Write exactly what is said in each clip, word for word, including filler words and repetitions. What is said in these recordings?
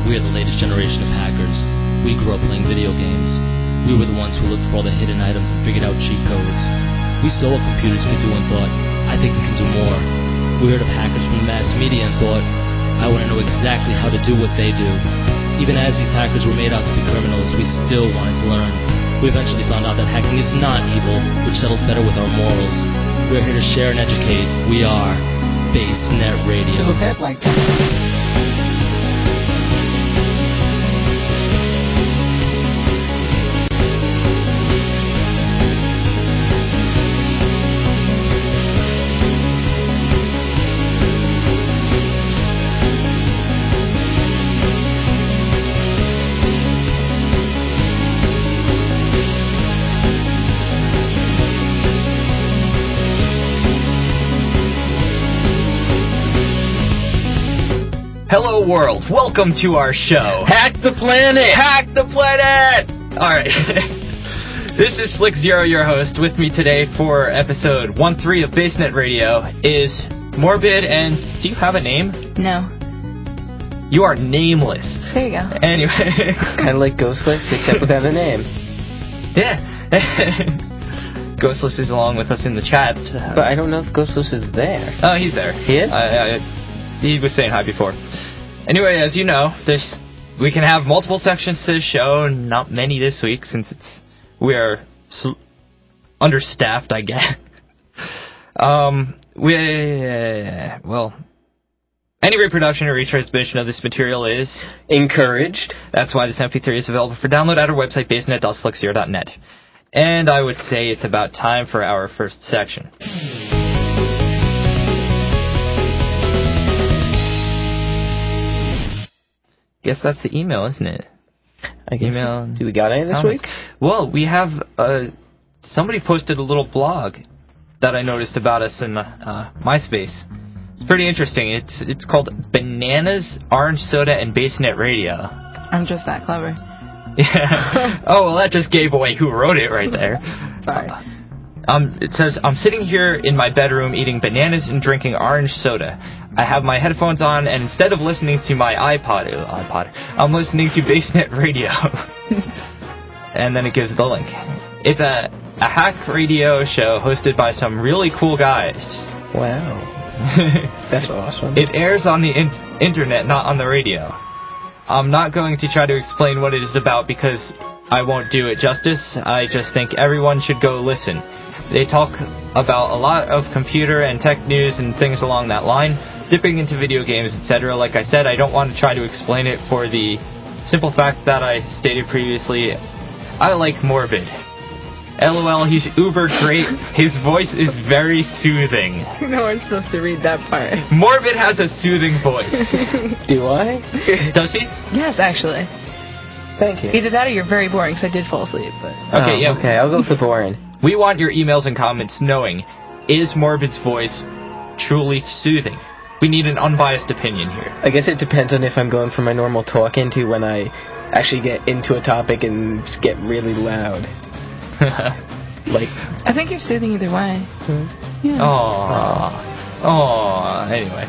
We are the latest generation of hackers. We grew up playing video games. We were the ones who looked for all the hidden items and figured out cheat codes. We saw what computers could do and thought, I think we can do more. We heard of hackers from the mass media and thought, I want to know exactly how to do what they do. Even as these hackers were made out to be criminals, we still wanted to learn. We eventually found out that hacking is not evil, which settled better with our morals. We're here to share and educate. We are BaseNet Radio. So that like that. Hello world, welcome to our show. Hack the planet! Hack the planet! Alright. This is Slick Zero, your host. With me today for episode one three of BaseNet Radio is Morbid, and do you have a name? No. You are nameless. There you go. Anyway. Kind of like Ghostless, except without a name. Yeah. Ghostless is along with us in the chat. But I don't know if Ghostless is there. Oh, he's there. He is? I, I, he was saying hi before. Anyway, as you know, this we can have multiple sections to the show, not many this week since it's we are sl- understaffed, I guess. um, we uh, well, any reproduction or retransmission of this material is encouraged. That's why this M P three is available for download at our website basenet dot slick zero dot net. And I would say it's about time for our first section. Guess that's the email, isn't it? I guess. Email. Do we got any this comments. week? Well, we have uh, somebody posted a little blog that I noticed about us in uh, MySpace. It's pretty interesting. It's it's called Bananas, Orange Soda, and BaseNet Radio. I'm just that clever. Yeah. Oh well, that just gave away who wrote it right there. Sorry. Um, it says, I'm sitting here in my bedroom eating bananas and drinking orange soda. I have my headphones on, and instead of listening to my iPod, uh, iPod, I'm listening to BaseNet Radio. And then it gives the link. It's a, a hack radio show hosted by some really cool guys. Wow. That's awesome. It airs on the in- internet, not on the radio. I'm not going to try to explain what it is about because I won't do it justice. I just think everyone should go listen. They talk about a lot of computer and tech news and things along that line, dipping into video games, et cetera. Like I said, I don't want to try to explain it for the simple fact that I stated previously. I like Morbid. LOL, he's uber great. His voice is very soothing. No one's supposed to read that part. Morbid has a soothing voice. Do I? Does he? Yes, actually. Thank you. Either that or you're very boring, because I did fall asleep. But Okay, oh, yeah. Okay, I'll go with the boring. We want your emails and comments knowing, is Morbid's voice truly soothing? We need an unbiased opinion here. I guess it depends on if I'm going from my normal talk into when I actually get into a topic and just get really loud. Like, I think you're soothing either way. Hmm? Yeah. Aww. Aww. Anyway.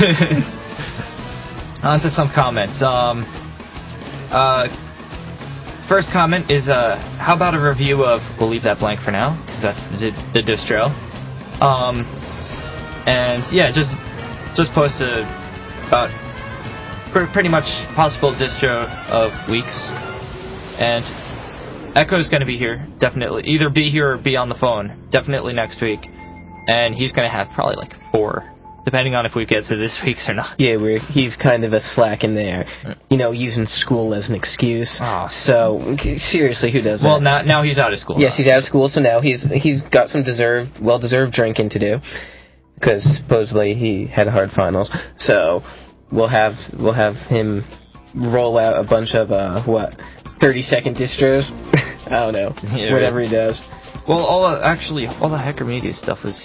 On to some comments. Um, uh, first comment is, uh, how about a review of, we'll leave that blank for now, because that's the, the distro. Um, and, yeah, just just post a, about pr- pretty much possible distro of weeks. And Echo's going to be here, definitely. Either be here or be on the phone, definitely next week. And he's going to have probably like four, depending on if we get to this week's or not. yeah, we're, he's kind of a slack in there, you know, using school as an excuse. Oh. So, seriously, who does Well, that? now now he's out of school. Yes, he's out of school, so now he's he's got some deserved, well-deserved drinking to do, because supposedly he had hard finals. So we'll have we'll have him roll out a bunch of uh, what thirty-second distros. I don't know, Yeah, whatever right. he does. Well, all the, actually, all the Hacker Media stuff was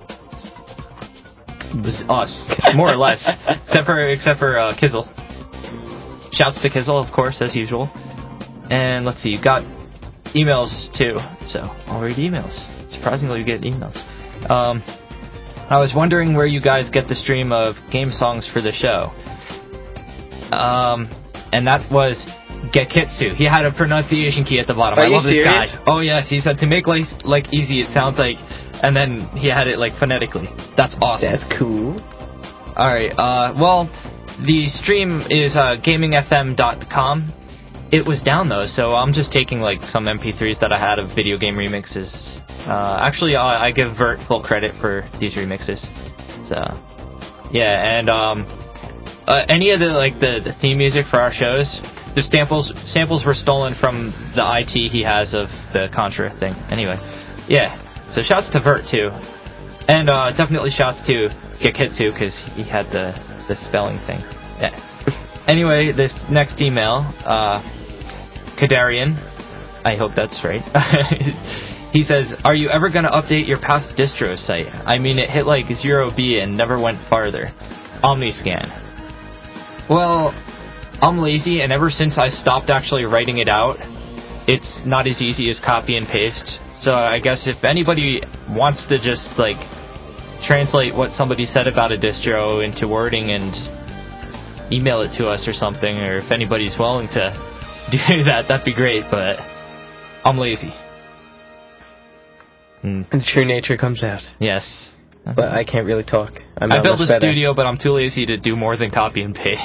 was us, more or less, except for except for uh, Kizzle. Shouts to Kizzle, of course, as usual. And let's see, you got emails too, so I'll read emails. Surprisingly, you get emails. Um, I was wondering where you guys get the stream of game songs for the show. Um, and that was Gekitsu. He had a pronunciation key at the bottom. Are I you love this serious? guy. Oh yes, he said to make like, like easy, it sounds like, and then he had it like phonetically. That's awesome. That's cool. Alright, uh, well, the stream is uh, gaming f m dot com. It was down though, so I'm just taking like some M P threes that I had of video game remixes. Uh, actually, uh, I give Vert full credit for these remixes. So, yeah, and um, uh, any of the like the, the theme music for our shows, the samples samples were stolen from the I T he has of the Contra thing. Anyway, yeah. So shouts to Vert too, and uh, definitely shouts to Gekitsu because he had the the spelling thing. Yeah. Anyway, this next email, uh, Kadarian, I hope that's right. He says, "Are you ever going to update your past distro site? I mean, it hit like zero B and never went farther. Omniscan." Well, I'm lazy, and ever since I stopped actually writing it out, it's not as easy as copy and paste. So I guess if anybody wants to just, like, translate what somebody said about a distro into wording and email it to us or something, or if anybody's willing to do that, that'd be great, but I'm lazy. Mm. And true nature comes out. Yes. But I can't really talk. I'm I not built a much better. studio, but I'm too lazy to do more than copy and paste.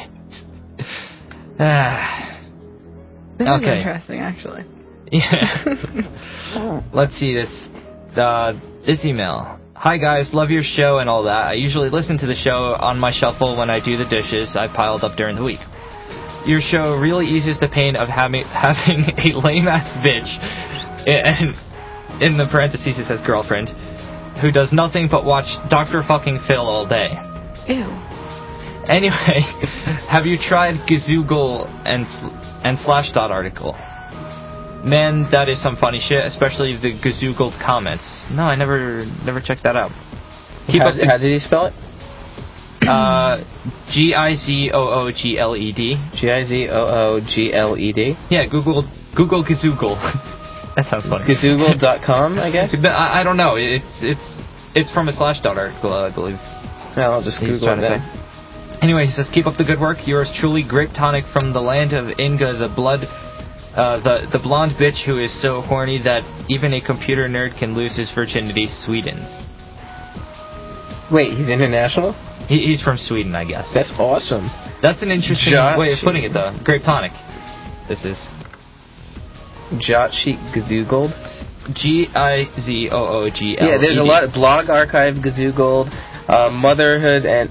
Ah. This is Okay. interesting, actually. Yeah. Let's see this. Uh, this email. "Hi guys, love your show and all that. I usually listen to the show on my shuffle when I do the dishes I piled up during the week. Your show really eases the pain of having having a lame ass bitch, and in the parentheses it says girlfriend, who does nothing but watch Doctor fucking Phil all day. Ew. Anyway, have you tried Gazoogle and and Slashdot article? Man, that is some funny shit, especially the Gazoogled comments. No, I never never checked that out. Keep how, up the, how did he spell it? uh, G I Z O O G L E D. G I Z O O G L E D. Yeah, Google Google Gazoogle. That sounds funny. Gazoogle dot com, I guess? But I, I don't know. It's it's it's from a Slashdot article, I believe. No, I'll just He's Google it trying to then. say. Anyway, he says, "Keep up the good work. Yours truly, Grape Tonic from the land of Inga, the blood, uh, the the blonde bitch who is so horny that even a computer nerd can lose his virginity. Sweden." Wait, he's international? He, he's from Sweden, I guess. That's awesome. That's an interesting Josh- way of putting it, though. Grape Tonic. This is Jot Sheet Gazoogled. G I Z O O G L E D. Yeah, there's a lot of Blog Archive Gazoogled, uh, Motherhood, and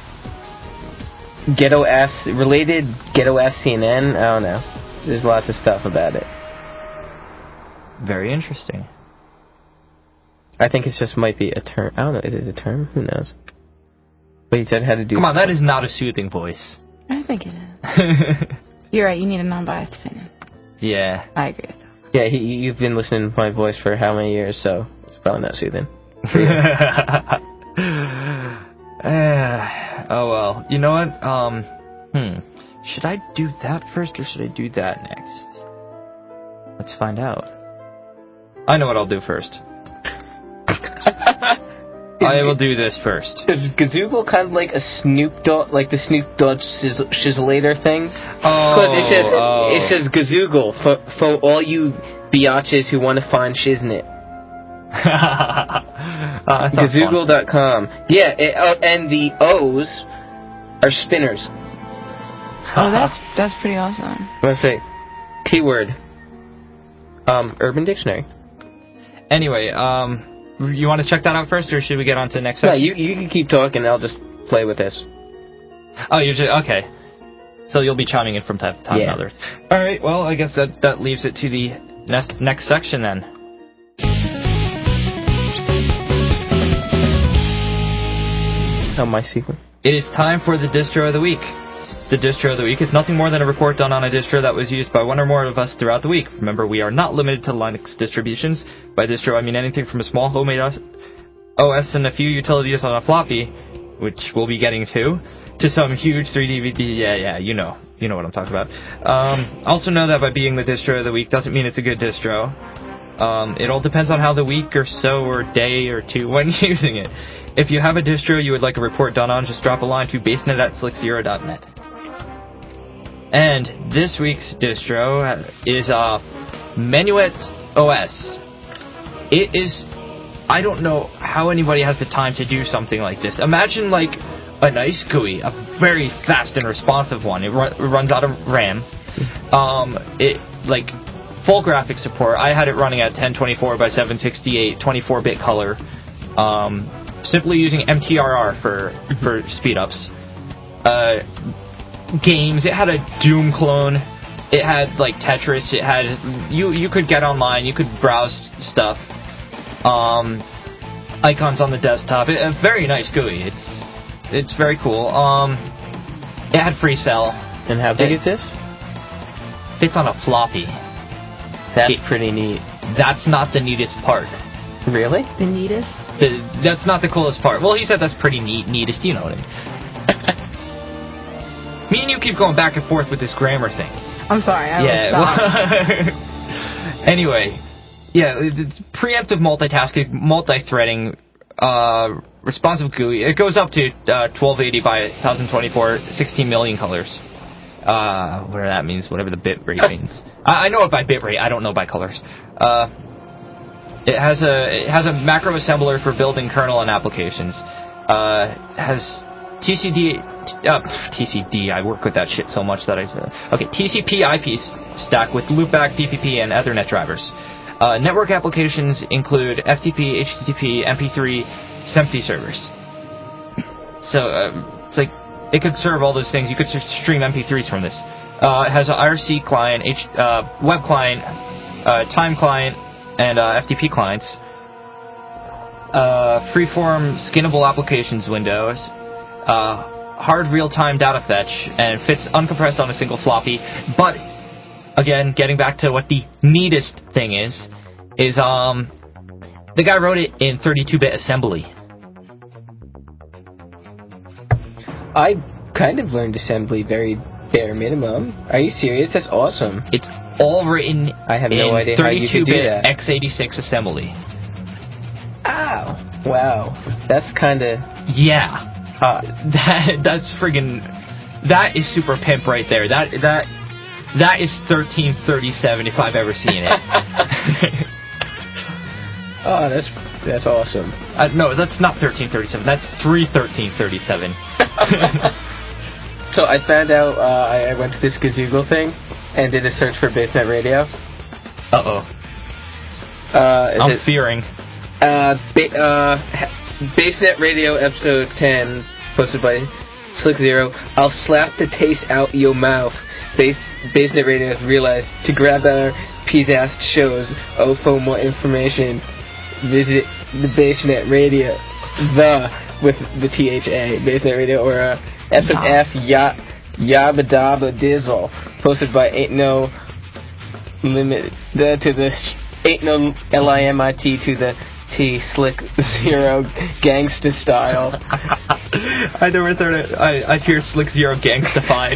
Ghetto Ass, related Ghetto Ass C N N. I don't know. There's lots of stuff about it. Very interesting. I think it just might be a term. I don't know. Is it a term? Who knows? But he said how to do. Come on, that is not a soothing voice. I think it is. You're right, you need a non-biased opinion. Yeah. I agree with that. Yeah, he, you've been listening to my voice for how many years, so it's probably not soothing. Uh, oh well. You know what? Um, hmm. Should I do that first or should I do that next? Let's find out. I know what I'll do first. I will do this first. Is Gazoogle kind of like a Snoop Dogg, like the Snoop Dogg shiz- Shizzlator thing? Oh, But it says, oh. it says Gazoogle for, for all you biatches who want to find shiznit. uh, Gazoogle dot com. Yeah, it, uh, and the O's are spinners. Oh, that's that's pretty awesome. Let's say, keyword, um, Urban Dictionary. Anyway, um, you want to check that out first, or should we get on to the next No, section? you you can keep talking. I'll just play with this. Oh, you're just, okay. So you'll be chiming in from time to time. Yeah. Others. All right. Well, I guess that that leaves it to the next next section then. Oh, my sequel. It is time for the distro of the week. The distro of the week is nothing more than a report done on a distro that was used by one or more of us throughout the week. Remember, we are not limited to Linux distributions. By distro, I mean anything from a small homemade O S and a few utilities on a floppy, which we'll be getting to, to some huge three D V D. Yeah, yeah, you know. You know what I'm talking about. Um, also know that by being the distro of the week doesn't mean it's a good distro. Um, it all depends on how the week or so or day or two when using it. If you have a distro you would like a report done on, just drop a line to basenet at slick zero dot net. And this week's distro is uh, Menuet O S. It is... I don't know how anybody has the time to do something like this. Imagine, like, a nice G U I, a very fast and responsive one. It, run, it runs out of RAM. Um, it, like, full graphic support. I had it running at ten twenty-four by seven sixty-eight, twenty-four bit color. Um, simply using M T R R for, for speed-ups. Uh, games. It had a Doom clone. It had, like, Tetris. It had... You, you could get online. You could browse stuff. Um, icons on the desktop. It, a very nice G U I. It's it's very cool. Um, it had FreeCell. And how big it is this? Fits on a floppy. That's it, pretty neat. That's not the neatest part. Really? The neatest? The, that's not the coolest part. Well, he said that's pretty neat, neatest, you know what I mean. Me and you keep going back and forth with this grammar thing. I'm sorry, I yeah, will stop. Well, anyway, yeah, it's preemptive multitasking, multi-threading, uh, responsive G U I. It goes up to uh, twelve eighty by ten twenty-four, sixteen million colors. Uh, whatever that means, whatever the bit rate means. I, I know it by bit rate, I don't know by colors. Uh, it has a it has a macro assembler for building kernel and applications. Uh, has T C D, uh, T C D, I work with that shit so much that I... Uh, okay, T C P I P stack with loopback, P P P, and Ethernet drivers. Uh, network applications include F T P, H T T P, M P three, SMPTE servers. So, uh, it's like, it could serve all those things. You could stream M P threes from this. Uh, it has an I R C client, H, uh, web client, uh, time client, and uh, F T P clients. Uh, freeform skinnable applications windows. Uh, hard real-time data fetch, and fits uncompressed on a single floppy. But, again, getting back to what the neatest thing is, is, um, the guy wrote it in thirty-two bit assembly. I kind of learned assembly very bare minimum. Are you serious? That's awesome. It's all written I have no in idea how you could do thirty-two bit that. x eighty-six assembly. Ow. Wow. That's kind of Yeah. hot. That that's friggin' that is super pimp right there. That that that is thirteen thirty-seven if I've ever seen it. Oh, that's that's awesome. Uh, no, that's not thirteen thirty-seven. That's three thirteen thirty-seven. So I found out, uh, I, I went to this Gazoogle thing and did a search for Basenet Radio. Uh-oh. Uh, I'm it, fearing. uh, ba- uh, Basenet Radio episode ten, posted by Slick Zero. I'll slap the taste out your mouth. Base, Basenet Radio has realized to grab our P-Zast shows. Oh, for more information, visit the Basenet Radio, the, with the T H A, Basenet Radio, or uh, F and F, ya, Yabba Dabba Dizzle, posted by Ain't No Limit, the, to the, Ain't No L I M I T to the T, Slick Zero, Gangsta Style. I never thought it, I, I hear Slick Zero Gangstified.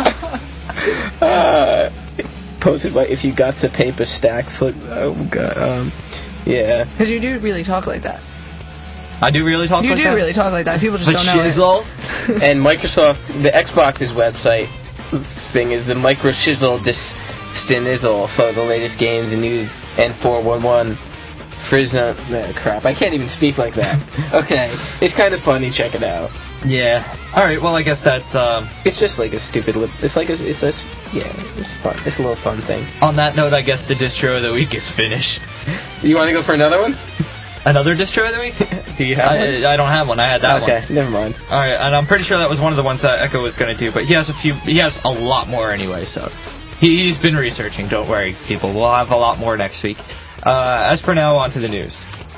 uh, posted by If You Got the Paper Stacks, Slick, oh god, um, yeah. Because you do really talk like that. I do really talk you like that? You do really talk like that. People just the don't know shizzle. it. And Microsoft, the Xbox's website thing is the Micro Shizzle Dis Stinizzle for the latest games and news, and four one one Frisno. Uh, crap, I can't even speak like that. Okay, it's kind of funny. Check it out. Yeah. All right. Well, I guess that's. Um, it's just like a stupid. Lip, it's like a, it's a yeah. It's fun. It's a little fun thing. On that note, I guess the distro of the week is finished. You want to go for another one? Another distro of the week? Do you have I, one? I don't have one. I had that okay, one. Okay, never mind. All right, and I'm pretty sure that was one of the ones that Echo was going to do, but he has a few. He has a lot more anyway, so he, he's been researching. Don't worry, people. We'll have a lot more next week. Uh, as for now, on to the news.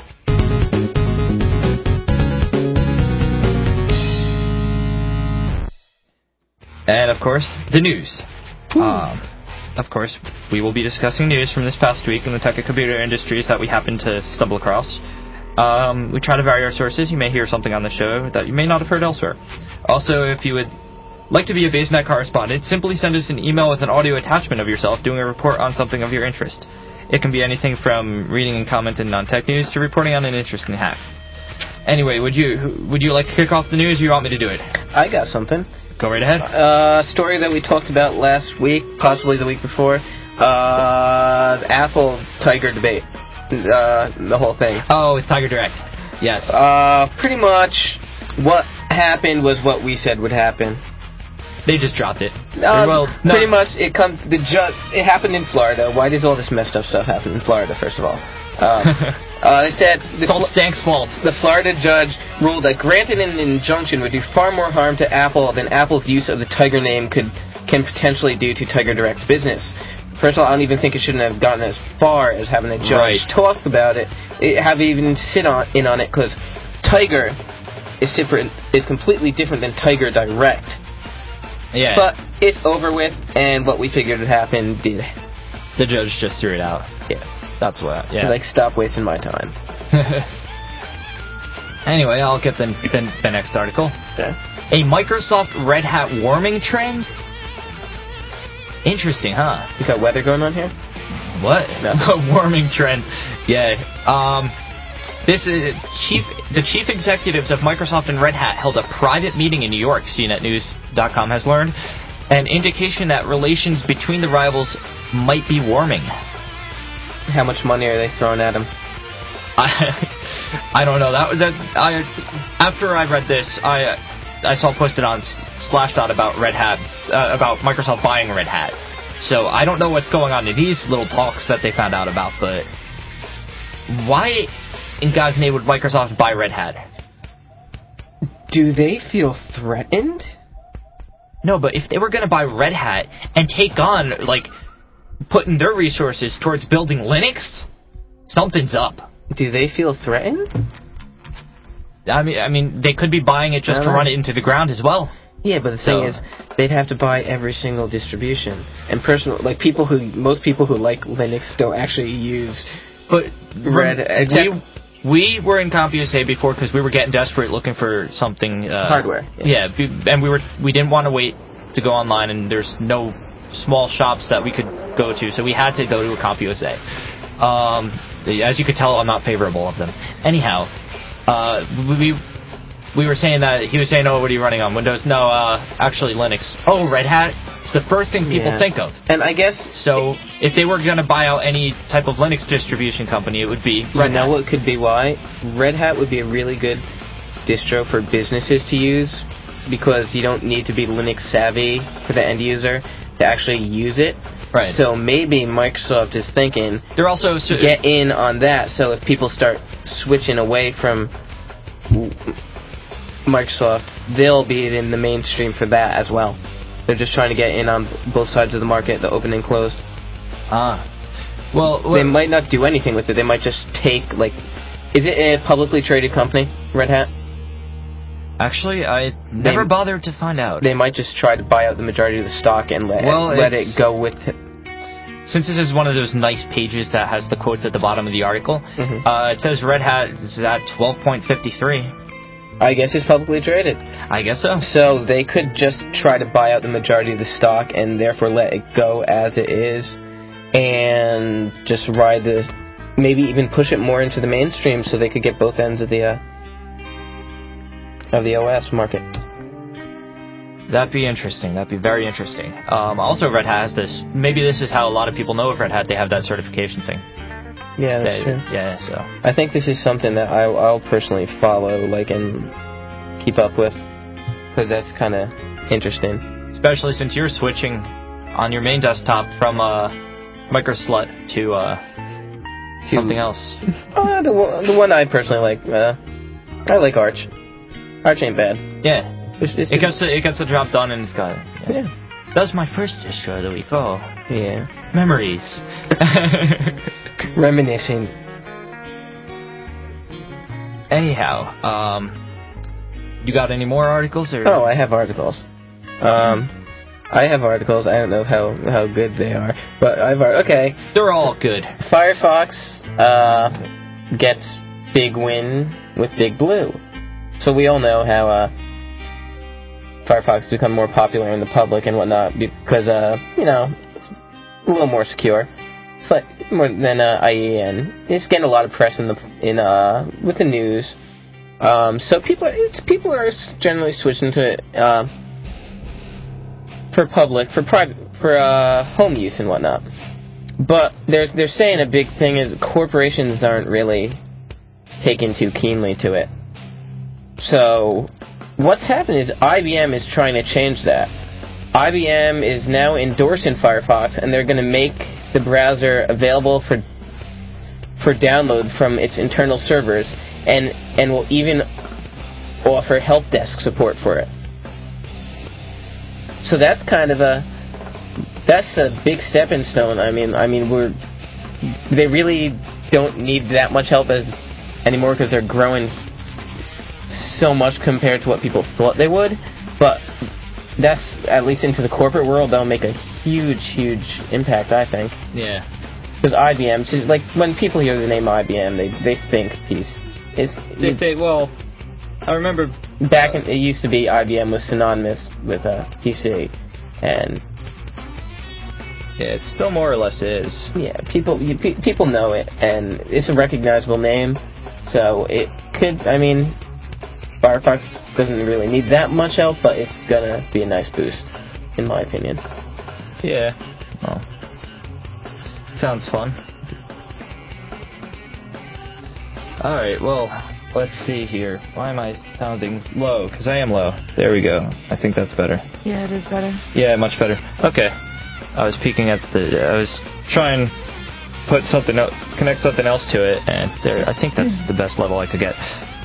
And of course, the news. Um, of course, we will be discussing news from this past week in the tech and computer industries that we happen to stumble across. Um, we try to vary our sources. You may hear something on the show that you may not have heard elsewhere. Also, if you would like to be a BaseNet correspondent, simply send us an email with an audio attachment of yourself doing a report on something of your interest. It can be anything from reading and commenting on tech news to reporting on an interesting hack. Anyway, would you would you like to kick off the news, or you want me to do it? I got something. Go right ahead. Uh, story that we talked about last week, possibly the week before. Uh, the Apple Tiger debate. Uh, the whole thing. Oh, with Tiger Direct. Yes. Uh, pretty much what happened was what we said would happen. They just dropped it. Um, well, no. Pretty much, it come the ju- It happened in Florida. Why does all this messed up stuff happen in Florida? First of all, um, uh, they said the it's all Stank's fault. The Florida judge ruled that granting an injunction would do far more harm to Apple than Apple's use of the Tiger name could can potentially do to Tiger Direct's business. First of all, I don't even think it shouldn't have gotten as far as having a judge right. talk about it, it have even sit on in on it, because Tiger is different, is completely different than Tiger Direct. Yeah. But it's over with, and what we figured would happen did. The judge just threw it out. Yeah. That's what. Yeah. Like, stop wasting my time. Anyway, I'll get the, the, the next article. Okay. A Microsoft Red Hat warming trend? Interesting, huh? You got weather going on here? What? No. A warming trend. Yeah. Um, this is chief. The chief executives of Microsoft and Red Hat held a private meeting in New York, C net news dot com has learned, an indication that relations between the rivals might be warming. How much money are they throwing at him? I, I don't know. That that I after I read this, I I saw posted on Slashdot about Red Hat, uh, about Microsoft buying Red Hat. So I don't know what's going on in these little talks that they found out about, but why in God's name would Microsoft buy Red Hat? Do they feel threatened? No, but if they were going to buy Red Hat and take on, like, putting their resources towards building Linux, something's up. Do they feel threatened? I mean, I mean, they could be buying it just to run it into the ground as well. Yeah, but the So- thing is, they'd have to buy every single distribution. And personal, like people who, most people who like Linux don't actually use But Red. Except we, we were in CompUSA before because we were getting desperate looking for something. Uh, hardware. Yeah, be, and we were we didn't want to wait to go online, and there's no small shops that we could go to, so we had to go to a CompUSA. Um, as you could tell, I'm not favorable of them. Anyhow, uh, we we were saying that he was saying, "Oh, what are you running on? Windows?" No, uh, actually Linux. Oh, Red Hat. It's the first thing people Yeah. think of. And I guess So if they were going to buy out any type of Linux distribution company, it would be Red you know Hat. what could be why? Red Hat would be a really good distro for businesses to use, because you don't need to be Linux savvy for the end user to actually use it. Right. So maybe Microsoft is thinking, They're also so, get in on that, so if people start switching away from Microsoft, they'll be in the mainstream for that as well. They're just trying to get in on both sides of the market, the open and closed. ah. Well, well They might not do anything with it. They might just take, like... Is it a publicly traded company, Red Hat? actually, I never They- bothered to find out. They might just try to buy out the majority of the stock and let, Well, it, let it it's- go with it. Since this is one of those nice pages that has the quotes at the bottom of the article, Mhm. uh, it says Red Hat is at twelve point five three. I guess it's publicly traded. I guess so. So they could just try to buy out the majority of the stock and therefore let it go as it is and just ride the... Maybe even push it more into the mainstream so they could get both ends of the uh, of the O S market. That'd be interesting. That'd be very interesting. Um, also, Red Hat has this. Maybe this is how a lot of people know of Red Hat. They have that certification thing. Yeah, that's They- true. Yeah, so. I think this is something that I, I'll personally follow, like, and keep up with, because that's kind of interesting. Especially since you're switching on your main desktop from uh, Microslut to uh, something else. Uh, the, one- the one I personally like, uh, I like Arch. Arch ain't bad. Yeah. It's, it's It gets the, it gets the job done, and it's got. yeah. That was my first distro of the week. Oh, Yeah. memories. Reminiscing. Anyhow, um, you got any more articles? Or? Oh, I have articles. Um, I have articles. I don't know how, how good they are, but I've ar- okay. They're all good. Firefox uh, gets big win with Big Blue. So we all know how uh, Firefox has become more popular in the public and whatnot because, uh, you know, it's a little more secure. It's like more than uh, I E N. It's getting a lot of press in the in uh with the news. Um, so people, it's, people are generally switching to it. Uh, for public, for private, for uh, home use and whatnot. But there's they're saying a big thing is corporations aren't really taking too keenly to it. So what's happened is I B M is trying to change that. I B M is now endorsing Firefox, and they're going to make the browser available for for download from its internal servers, and and will even offer help desk support for it. So that's kind of a that's a big stepping stone. I mean, I mean we're they really don't need that much help as anymore because they're growing so much compared to what people thought they would. But that's, at least into the corporate world, that'll make a huge, huge impact, I think. Yeah. Because I B M, like, when people hear the name I B M, they they think P C. It's, They say, well, I remember... Back in, it used to be I B M was synonymous with uh, P C, and... Yeah, it still more or less is. Yeah, people you, pe- people know it, and it's a recognizable name, so it could, I mean, Firefox doesn't really need that much help, but it's gonna be a nice boost, in my opinion. Yeah. Well, sounds fun. Alright, well, let's see here. Why am I sounding low? Because I am low. There we go. I think that's better. Yeah, it is better. Yeah, much better. Okay. I was peeking at the... I was trying to put something else, connect something else to it, and there, I think that's the best level I could get.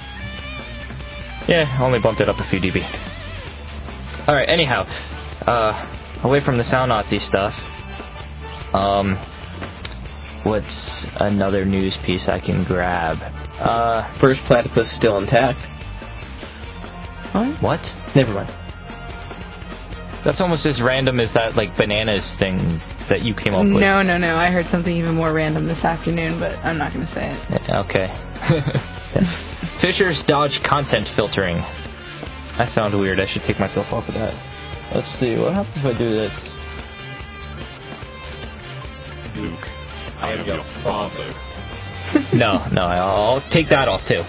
Yeah, only bumped it up a few dB. Alright, anyhow. Uh, away from the Sound Nazi stuff. Um... What's another news piece I can grab? Uh, First platypus still intact. What? what? Never mind. That's almost as random as that, like, bananas thing that you came up with. No, no, no. I heard something even more random this afternoon, but I'm not going to say it. Okay. Fisher's Dodge content filtering. That sounds weird. I should take myself off of that. Let's see. What happens if I do this? Luke, I am your father. No, no. I'll take that off, too.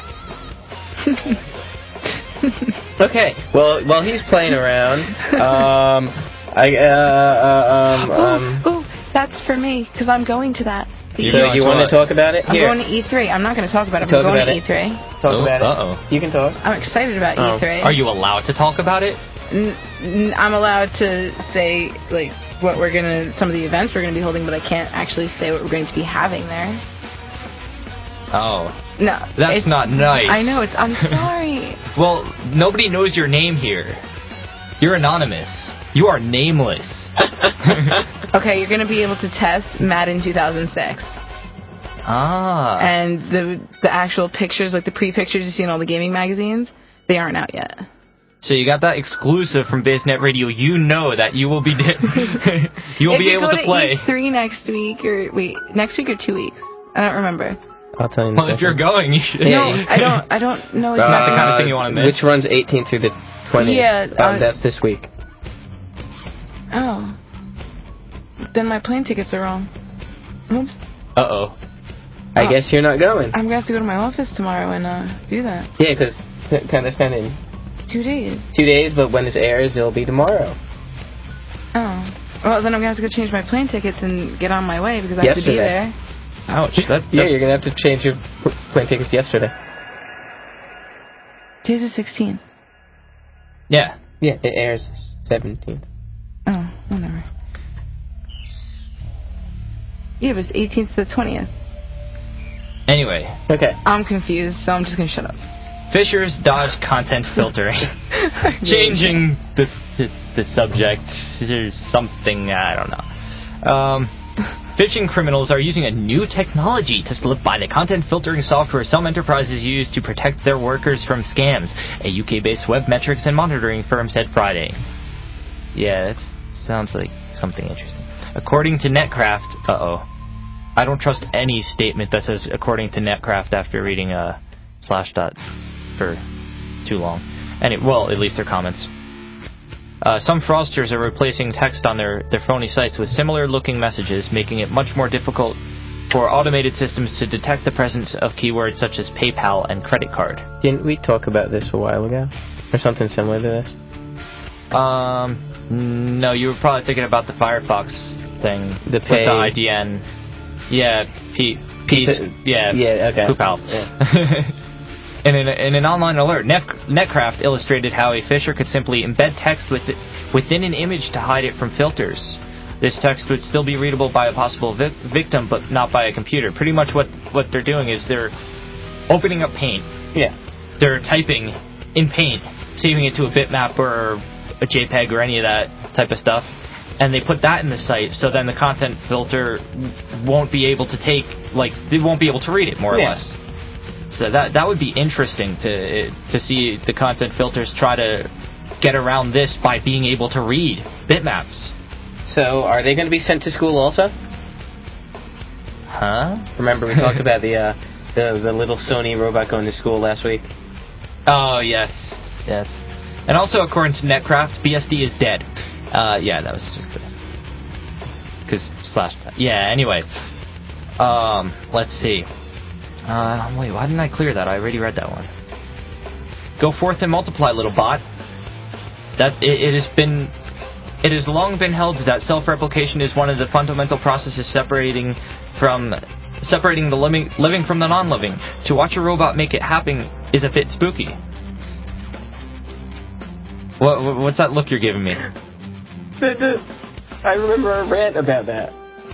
Okay, well, while he's playing around, um, I, uh, uh, um, um... Oh, oh, that's for me, because I'm going to that. You're So going you to want what? to talk about it? I'm Here, going to E three. I'm not going to talk about it. Talk I'm going about to it. E three. talk Oh, about it. uh-oh. You can talk. I'm excited about Oh. E three. Are you allowed to talk about it? N- n- I'm allowed to say, like, what we're going to, some of the events we're going to be holding, but I can't actually say what we're going to be having there. Oh. No. That's it's- not nice. I know, it's, I'm sorry. Well, nobody knows your name here. You're anonymous. You are nameless. Okay, you're going to be able to test Madden two thousand six. Ah. And the the actual pictures, like the pre-pictures you see in all the gaming magazines, they aren't out yet. So you got that exclusive from BaseNet Radio. You know that you will be di- you will if be you able go to play. E three next week, or wait, next week or two weeks? I don't remember. I'll tell you in a Well, second. if you're going, you should. No, I don't. I don't know Not exactly. the kind of thing you wanna miss. Which runs eighteenth through the twentieth. Yeah, Um, uh, that's this week. Oh, then my plane tickets are wrong. Oops. Uh oh. I Oh. guess you're not going. I'm gonna have to go to my office tomorrow and uh, do that. Yeah, because kind of spend in Two days. two days, but when this airs, it'll be tomorrow. Oh. Well, then I'm gonna have to go change my plane tickets and get on my way because I have to be Yesterday. there. Ouch. That, Yeah, that- you're gonna have to change your p- plane tickets yesterday. Today's the sixteenth. yeah. Yeah, it airs seventeenth. Oh, whatever. Yeah, but it's eighteenth to the twentieth. Anyway, Okay. I'm confused, so I'm just gonna shut up. Fisher's Dodge content filtering. Changing the, the the subject or something, I don't know. Um, phishing criminals are using a new technology to slip by the content filtering software some enterprises use to protect their workers from scams, a U K-based web metrics and monitoring firm said Friday. Yeah, that sounds like something interesting. According to Netcraft, uh-oh. I don't trust any statement that says according to Netcraft after reading uh, slash dot for too long. Any, well, at least their comments. Uh, some fraudsters are replacing text on their, their phony sites with similar-looking messages, making it much more difficult for automated systems to detect the presence of keywords such as PayPal and credit card. Didn't we talk about this a while ago? Or something similar to this? Um, No, you were probably thinking about the Firefox thing. The with pay. the I D N. Yeah, P, Peace. Yeah. Yeah, okay. Poop out. Yeah. in, an, in an online alert, Net, Netcraft illustrated how a phisher could simply embed text with it, within an image to hide it from filters. This text would still be readable by a possible vi- victim, but not by a computer. Pretty much what, what they're doing is they're opening up Paint. Yeah. They're typing in Paint, saving it to a bitmap or a JPEG or any of that type of stuff, and they put that in the site, so then the content filter won't be able to take, like, they won't be able to read it, more or Yeah. less. So that that would be interesting to to see the content filters try to get around this by being able to read bitmaps. So, are they going to be sent to school also? Huh? Remember we talked about the, uh, the the little Sony robot going to school last week? Oh, yes. Yes. And also, according to Netcraft, B S D is dead. Uh, yeah, that was just a... Because slash... Yeah, anyway. Um, let's see. Uh, wait, why didn't I clear that? I already read that one. Go forth and multiply, little bot. That it, it has been... It has long been held that self-replication is one of the fundamental processes separating from separating the living, living from the non-living. To watch a robot make it happen is a bit spooky. What, what's that look you're giving me? I remember a rant about that.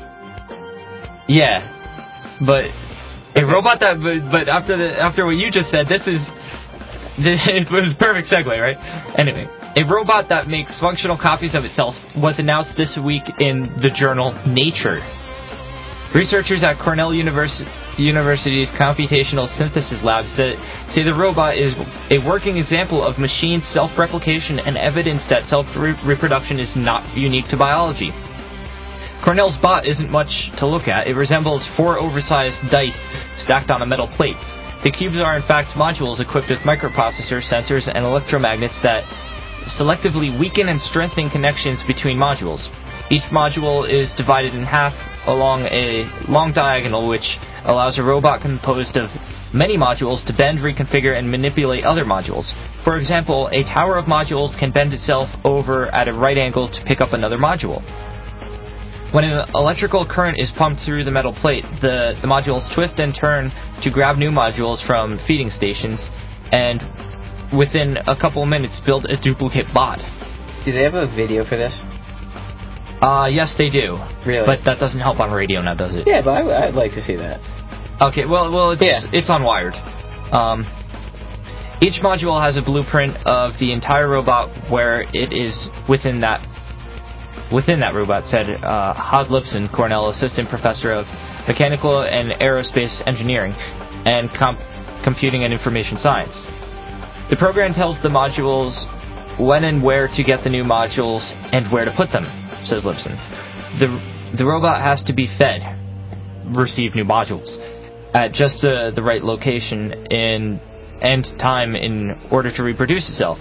Yeah, but a robot that, but, but after the after what you just said, this is this, it was a perfect segue, right? Anyway. A robot that makes functional copies of itself was announced this week in the journal Nature. Researchers at Cornell Univers- University's Computational Synthesis Lab say, say the robot is a working example of machine self-replication and evidence that self-reproduction is not unique to biology. Cornell's bot isn't much to look at. It resembles four oversized dice stacked on a metal plate. The cubes are in fact modules equipped with microprocessors, sensors, and electromagnets that selectively weaken and strengthen connections between modules. Each module is divided in half along a long diagonal, which allows a robot composed of many modules to bend, reconfigure, and manipulate other modules. For example, a tower of modules can bend itself over at a right angle to pick up another module. When an electrical current is pumped through the metal plate, the, the modules twist and turn to grab new modules from feeding stations, and within a couple of minutes build a duplicate bot. Do they have a video for this? Uh, yes, they do. Really? But that doesn't help on radio now, does it? Yeah, but I, I'd like to see that. Okay, well, well, it's, yeah. it's on Wired. Um, each module has a blueprint of the entire robot where it is within that within that robot, said uh, Hod Lipson, Cornell Assistant Professor of Mechanical and Aerospace Engineering and Comp- Computing and Information Science. The program tells the modules when and where to get the new modules and where to put them, says Lipson. The the robot has to be fed, receive new modules, at just the, the right location in and time in order to reproduce itself.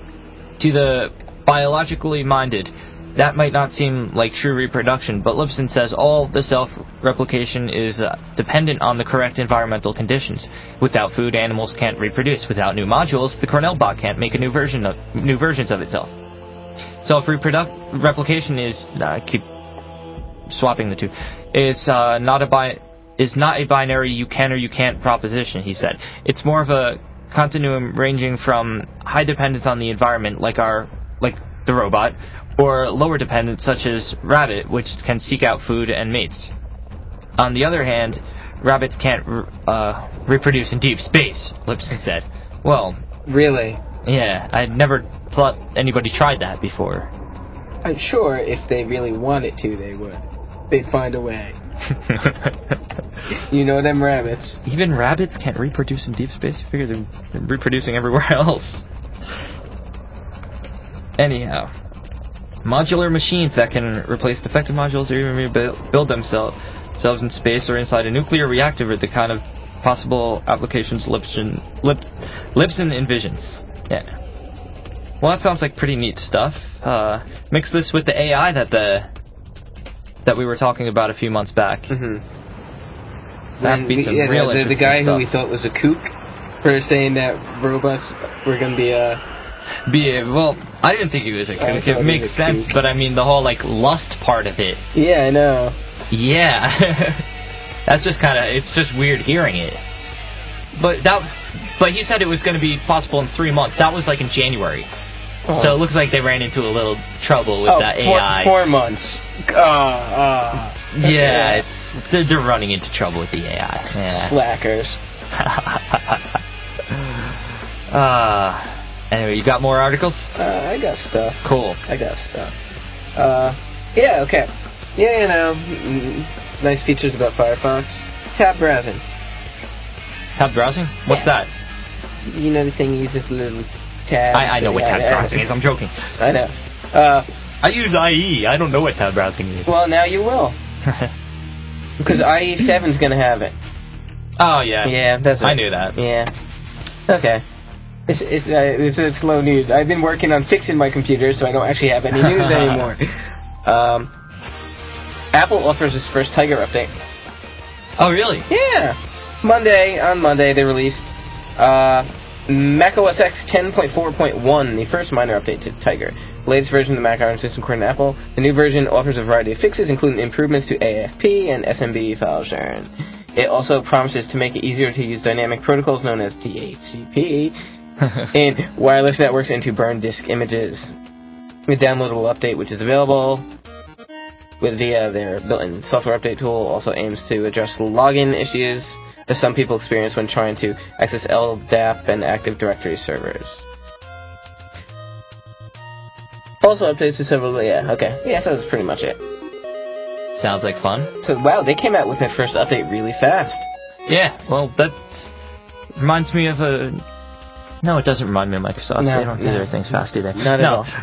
To the biologically minded, that might not seem like true reproduction, but Lipson says all the self-replication is uh, dependent on the correct environmental conditions. Without food, animals can't reproduce. Without new modules, the Cornell bot can't make a new version of new versions of itself. Self-replication is uh, I keep swapping the two. Is uh, not a bi- is not a binary you can or you can't proposition, he said. It's more of a continuum ranging from high dependence on the environment, like our like the robot, or lower dependence, such as Rabbit, which can seek out food and mates. On the other hand, rabbits can't uh, reproduce in deep space, Lipson said. Well, really? Yeah, I'd never thought anybody tried that before. I'm sure if they really wanted to, they would. They'd find a way. You know them rabbits. Even rabbits can't reproduce in deep space? You figure they're reproducing everywhere else. Anyhow. Modular machines that can replace defective modules or even rebuild themselves in space or inside a nuclear reactor are the kind of possible applications Lipson, Lip, Lipson envisions. Yeah. Well, that sounds like pretty neat stuff. Uh, mix this with the A I that the that we were talking about a few months back. Mm-hmm. That'd be some yeah, real the, interesting the guy stuff. who we thought was a kook for saying that robots were going to be uh, Be well, I didn't think he was a kook. I thought It he makes was a sense, kook. but I mean the whole like lust part of it. Yeah, I know. Yeah, that's just kind of it's just weird hearing it. But that, but he said it was going to be possible in three months. That was like in January. Oh. So it looks like they ran into a little trouble with oh, that four, A I. Four months. Uh, uh, Yeah, it's they're, they're running into trouble with the A I. Yeah. Slackers. uh, anyway, you got more articles? Uh, I got stuff. Cool. I got stuff. Uh, yeah, okay. Yeah, you know, mm, nice features about Firefox. Tab browsing. Tab browsing? What's Yeah. that? You know the thing you use this little tab. I, I know what yeah, tab yeah, browsing is. I'm joking. I know. Uh, I use I E. I don't know what tab browsing is. well, now you will. Because I E seven's gonna have it. Oh yeah. Yeah, that's it. I knew that. Yeah. Okay. It's it's uh, it's, it's slow news. I've been working on fixing my computer, so I don't actually have any news anymore. Um, Apple offers its first Tiger update. Oh really? Yeah. Monday on Monday they released uh, macOS X ten point four point one, the first minor update to Tiger. The latest version of the Mac operating system according to Apple. The new version offers a variety of fixes, including improvements to A F P and S M B file sharing. It also promises to make it easier to use dynamic protocols known as D H C P in wireless networks and to burn disk images. The downloadable update, which is available with via their built-in software update tool, also aims to address login issues that some people experience when trying to access L D A P and Active Directory servers. Also updates to several... Yeah, okay. Yeah, so that's pretty much it. Sounds like fun. So, wow, they came out with their first update really fast. Yeah, well, that reminds me of a... No, it doesn't remind me of Microsoft. No, they don't do no. their things fast, do they? Not at no. all.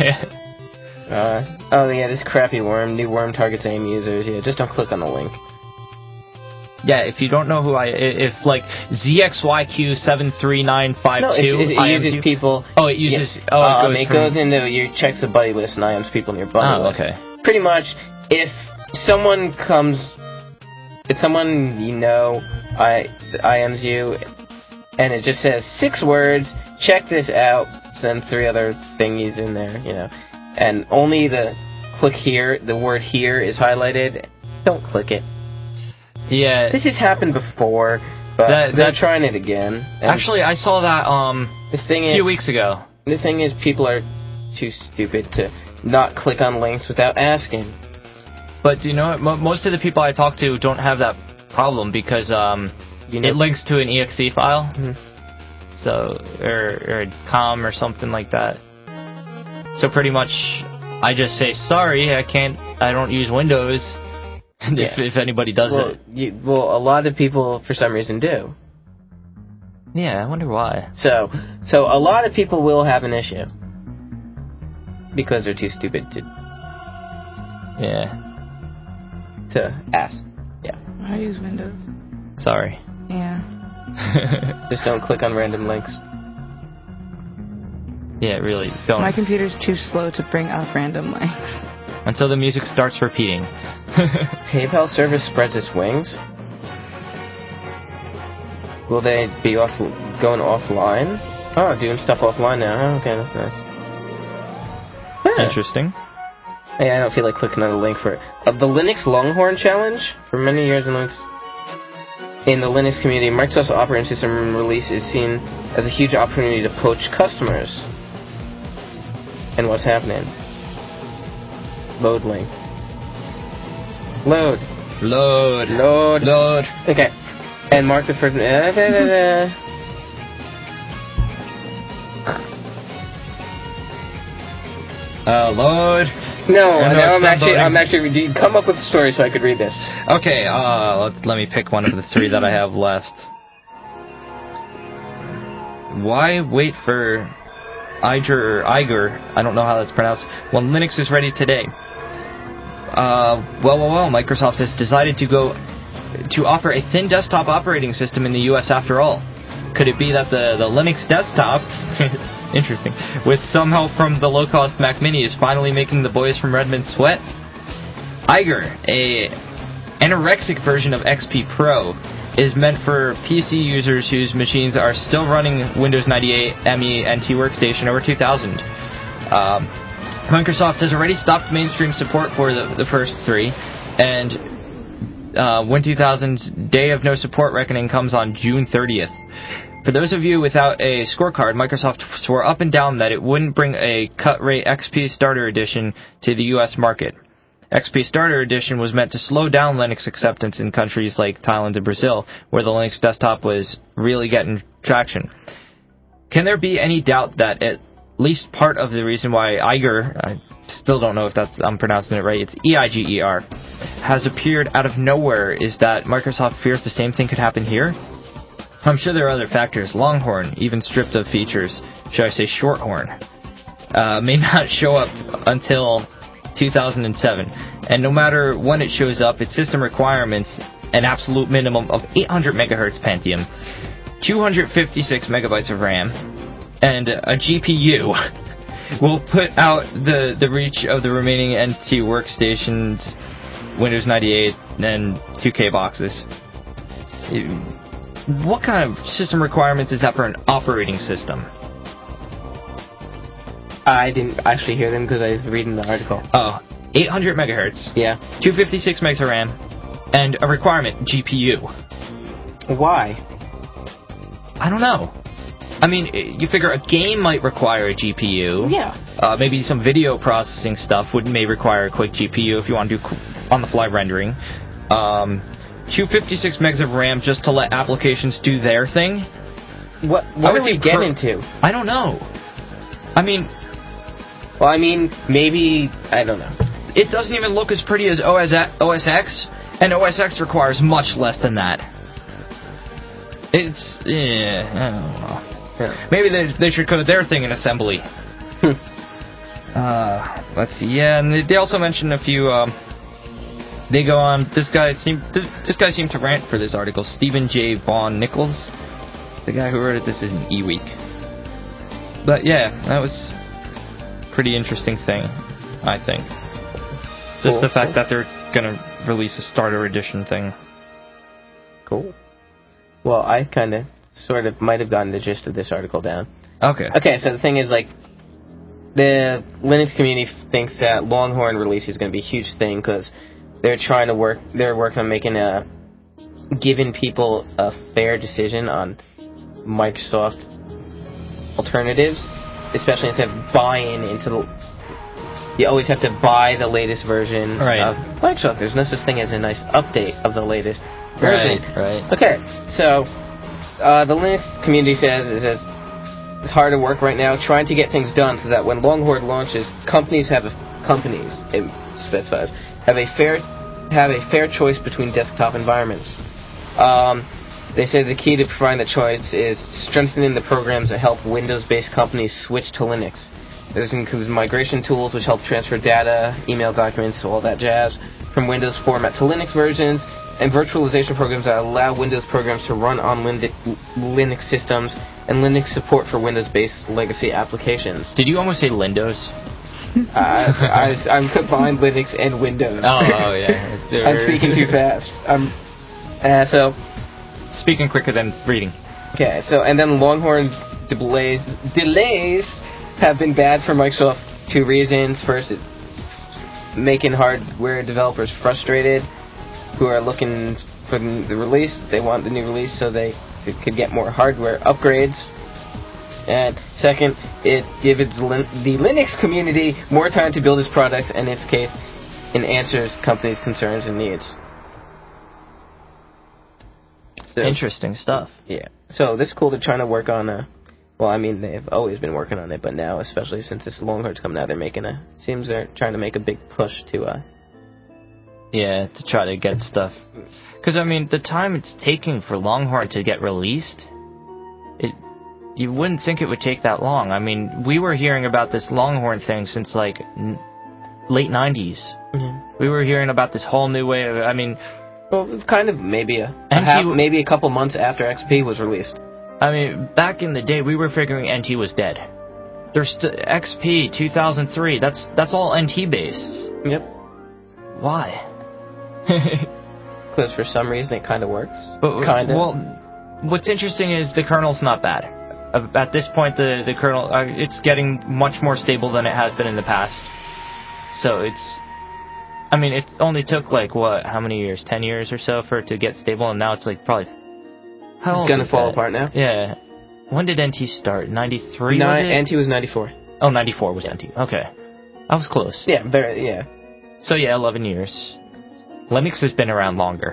uh, oh, yeah, this crappy worm. New worm targets AIM users. Yeah, just don't click on the link. Yeah, if you don't know who I... If, like, Z X Y Q seven three nine five two... No, it's, it, it uses you, people... Oh, it uses... Yeah. Oh, it um, goes it from, goes into... You checks the buddy list and I Ms people in your buddy Oh, list. okay. Pretty much, if someone comes... If someone you know I, I Ms you, and it just says six words, check this out, send three other thingies in there, you know, and only the click here, the word here is highlighted, don't click it. Yeah. This has happened before, but That- they're that- trying it again. And Actually, I saw that um the thing a is, few weeks ago. the thing is, people are too stupid to not click on links without asking. But you know what? Mo- most of the people I talk to don't have that problem because um You know, it links to an E X E file. Mhm. So, or, or a com or something like that. So pretty much, I just say, sorry, I can't, I don't use Windows. And Yeah. if, if anybody does well, it. you, well, a lot of people for some reason do. Yeah, I wonder why. So, so a lot of people will have an issue because they're too stupid to Yeah, to ask. Yeah, I use Windows. sorry. Yeah. just don't click on random links. Yeah, really, don't. My computer's too slow to bring up random links. Until the music starts repeating. PayPal service spreads its wings. Will they be off going offline? Oh, doing stuff offline now. Oh, okay, that's nice. Huh. Interesting. Hey, I don't feel like clicking on a link for it. Uh, the Linux Longhorn Challenge, for many years in Linux, in the Linux community, Microsoft's operating system release is seen as a huge opportunity to poach customers. And what's happening? Load link. Load. Load. Load. Load. Okay. And mark the first... Uh, da, da, da. Uh, load. No, I know now it's I'm not actually, loading. I'm actually, redeem- come up with a story so I could read this. Okay, uh, let, let me pick one of the three that I have left. Why wait for Iger or Iger, I don't know how that's pronounced, when Linux is ready today? Uh, well, well, well, Microsoft has decided to go to offer a thin desktop operating system in the U S after all. Could it be that the, the Linux desktop, interesting, with some help from the low-cost Mac Mini is finally making the boys from Redmond sweat? Iger, a anorexic version of X P Pro, is meant for P C users whose machines are still running Windows ninety-eight, M E, N T Workstation over two thousand. Um, Microsoft has already stopped mainstream support for the, the first three, and uh, Win two thousand's Day of No Support reckoning comes on June thirtieth. For those of you without a scorecard, Microsoft swore up and down that it wouldn't bring a cut-rate X P Starter Edition to the U S market. X P Starter Edition was meant to slow down Linux acceptance in countries like Thailand and Brazil, where the Linux desktop was really getting traction. Can there be any doubt that at least part of the reason why Eiger, I still don't know if that's I'm pronouncing it right, it's E I G E R, has appeared out of nowhere is that Microsoft fears the same thing could happen here? I'm sure there are other factors. Longhorn, even stripped of features, should I say Shorthorn, uh, may not show up until two thousand seven. And no matter when it shows up, its system requirements, an absolute minimum of eight hundred megahertz Pentium, two hundred fifty-six megabytes of RAM, and a G P U will put out the, the reach of the remaining N T workstations, Windows ninety-eight, and two K boxes. It, What kind of system requirements is that for an operating system? I didn't actually hear them because I was reading the article. Oh, eight hundred megahertz. Yeah. two hundred fifty-six megs of RAM, and a requirement G P U. Why? I don't know. I mean, you figure a game might require a G P U. Yeah. Uh, maybe some video processing stuff would may require a quick G P U if you want to do on-the-fly rendering. Um... two hundred fifty-six megs of RAM just to let applications do their thing? What what are we getting into? I don't know. I mean... Well, I mean, maybe... I don't know. It doesn't even look as pretty as O S X, and O S X requires much less than that. It's... Yeah, I don't know. Yeah. Maybe they, they should code their thing in assembly. uh, let's see. Yeah, and they, they also mentioned a few... Um, They go on. This guy seemed. This guy seemed to rant for this article. Stephen J. Vaughn Nichols, the guy who wrote it. This is an eWeek. But yeah, that was a pretty interesting thing, I think. Just Cool. the fact that they're gonna release a starter edition thing. Cool. Well, I kind of, sort of, might have gotten the gist of this article down. Okay. Okay, so the thing is, like, the Linux community thinks that Longhorn release is going to be a huge thing because they're trying to work, they're working on making a, giving people a fair decision on Microsoft alternatives, especially instead of buying into the, you always have to buy the latest version right. of Microsoft. There's no such thing as a nice update of the latest version. Right, right. Okay, so, uh, the Linux community says, it says, it's hard to work right now trying to get things done so that when Longhorn launches, companies have a, companies, it specifies, have a fair have a fair choice between desktop environments. Um, they say the key to providing the choice is strengthening the programs that help Windows-based companies switch to Linux. This includes migration tools which help transfer data, email documents, all that jazz, from Windows format to Linux versions, and virtualization programs that allow Windows programs to run on Linux systems, and Linux support for Windows-based legacy applications. Did you almost say Lindos? uh, I, I'm combined Linux and Windows. Oh, oh yeah. I'm speaking too fast. Um, uh, so, speaking quicker than reading. Okay, so and then Longhorn delays delays have been bad for Microsoft. Two reasons: first, it, making hardware developers frustrated, who are looking for the release. They want the new release so they, they could get more hardware upgrades. And second, it gives lin- the Linux community more time to build its products, and in its case, it answers companies' concerns and needs. So, interesting stuff. Yeah. So this is cool. They're trying to work on a... Well, I mean, they've always been working on it, but now, especially since this Longhorn's coming out, they're making a... Seems they're trying to make a big push to... Uh, yeah, to try to get stuff. Because, I mean, the time it's taking for Longhorn to get released... it. You wouldn't think it would take that long. I mean, we were hearing about this Longhorn thing since, like, n- late nineties. Yeah. We were hearing about this whole new way of... I mean... Well, kind of maybe a, a half, w- maybe a couple months after X P was released. I mean, back in the day, we were figuring N T was dead. There's st- X P two thousand three. That's that's all N T based. Yep. Why? because for some reason it kind of works. But Kinda. Well, what's interesting is the kernel's not bad. Uh, At this point, the the kernel uh, it's getting much more stable than it has been in the past. So it's, I mean, it only took like what? How many years? Ten years or so for it to get stable, and now it's like probably. How old Gonna is fall that? apart now. Yeah. When did N T start? ninety-three was it? N T was ninety-four. Oh, ninety-four was N T. Okay. I was close. Yeah, very, yeah. So yeah, eleven years. Linux has been around longer.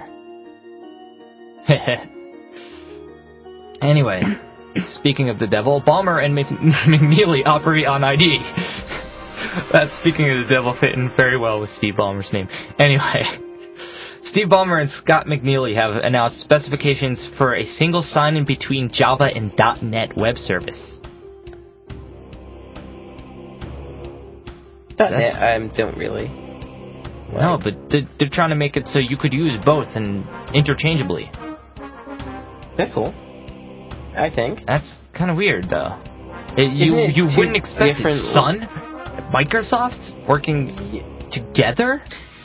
Anyway, speaking of the devil, Ballmer and Mc- McNeely operate on I D. That's speaking of the devil fitting very well with Steve Ballmer's name. Anyway, Steve Ballmer and Scott McNeely have announced specifications for a single sign-in between Java and .NET web service. .NET, I don't really. No, but they're, they're trying to make it so you could use both and interchangeably. That's cool. I think. That's kind of weird, though. It, you it you two wouldn't expect different- it. Sun, Microsoft working together.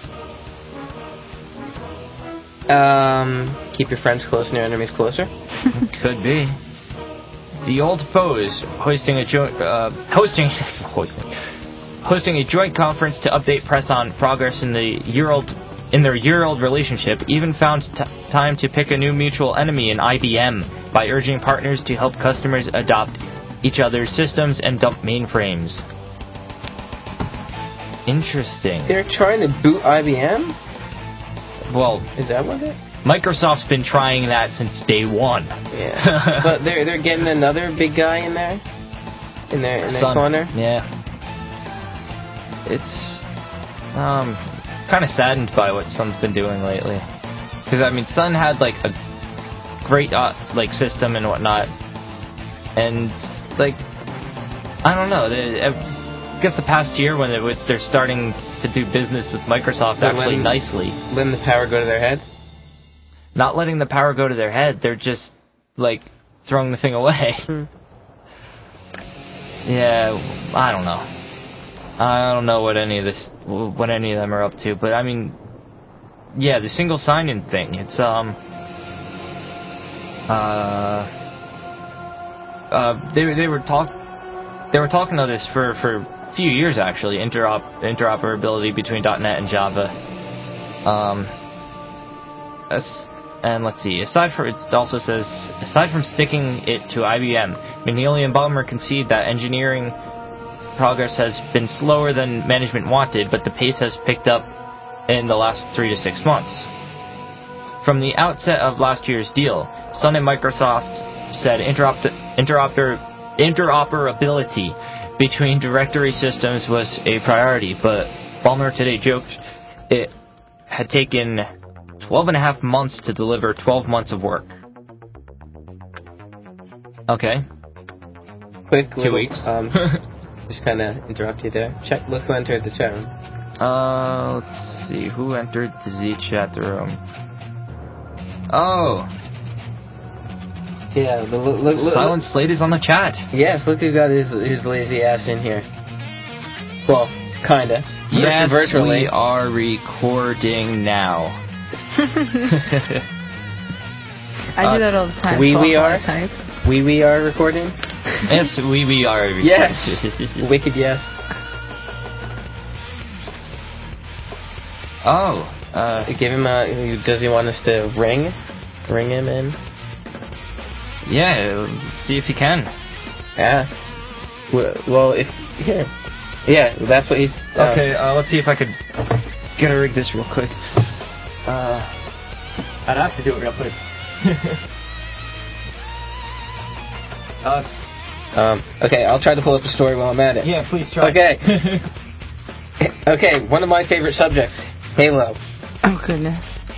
Um, keep your friends close and your enemies closer. Could be. The old foes hosting a joint uh, hosting hosting hosting a joint conference to update press on progress in the year-old in their year-old relationship. Even found t- time to pick a new mutual enemy in I B M by urging partners to help customers adopt each other's systems and dump mainframes. Interesting. They're trying to boot I B M? Well, Is that what it? Microsoft's been trying that since day one. Yeah. But they're they're getting another big guy in there? In their in their Sun. corner? Yeah. It's um kind of saddened by what Sun's been doing lately. Because I mean, Sun had like a great uh, like system and whatnot, and like I don't know. They, I guess the past year when it, they're starting to do business with Microsoft They're actually letting- nicely, Letting the power go to their head? not letting the power go to their head. They're just like throwing the thing away. Hmm. Yeah, I don't know. I don't know what any of this, what any of them are up to, but I mean, yeah, the single sign-in thing. It's um, uh, uh, they they were talk, they were talking about this for for a few years actually. Interop interoperability between .NET and Java. Um, as, and let's see. Aside from it also says aside from sticking it to I B M, McNeely and Ballmer concede that engineering progress has been slower than management wanted, but the pace has picked up in the last three to six months. From the outset of last year's deal, Sun and Microsoft said interop- interoper- interoperability between directory systems was a priority, but Ballmer today joked it had taken twelve and a half months to deliver twelve months of work. Okay. Quick Two little, weeks. Um, just kind of interrupt you there. Check. Look who entered the chat room. Uh, let's see. Who entered the Z chat room? Oh, Yeah. Look, look, look, Silent Slate is on the chat. Yes, look who got his his lazy ass in here. Well, kinda. Yes, virtually. we are recording now. I do that all the time. we- so we I'll are? type. We we are recording. Yes, we, we are recording. Yes. Wicked yes. Oh, uh, Give him a. Does he want us to ring? Ring him in. yeah, let's see if you can. Yeah. Well, well, if here. Yeah, that's what he's. Uh, Okay, uh, let's see if I could get to rig this real quick. Uh, I'd have to do it real quick. uh, Um. Okay, I'll try to pull up a story while I'm at it. yeah, please try. Okay. Okay, one of my favorite subjects, Halo. Oh goodness.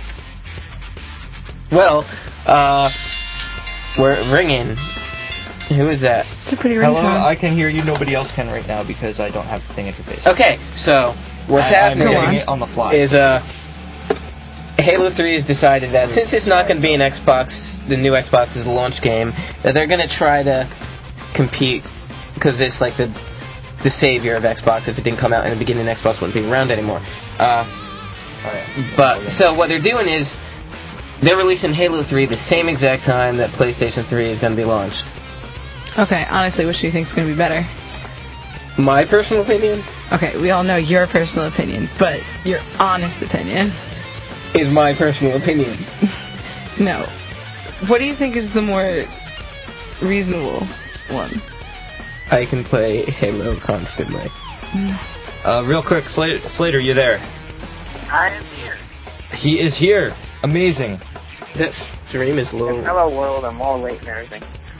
Well, uh, we're ringing. Who is that? It's a pretty Hello, ringtone. I can hear you. Nobody else can right now because I don't have the thing interface. Okay, so what's I, I'm happening getting it on the fly. is uh, Halo three has decided that since it's not going to be an Xbox, the new Xbox's launch game, that they're going to try to compete because it's like the the savior of Xbox. If it didn't come out in the beginning, Xbox wouldn't be around anymore. Uh, Oh, yeah. But so what they're doing is They're releasing Halo three the same exact time that PlayStation three is going to be launched. Okay, honestly, which do you think is going to be better? My personal opinion? Okay, we all know your personal opinion, but your honest opinion is my personal opinion. No. What do you think is the more reasonable one? I can play Halo constantly. Uh, real quick, Slater, Slater, you there? I am here. He is here. Amazing. That stream is low. And hello, world. I'm all late and everything.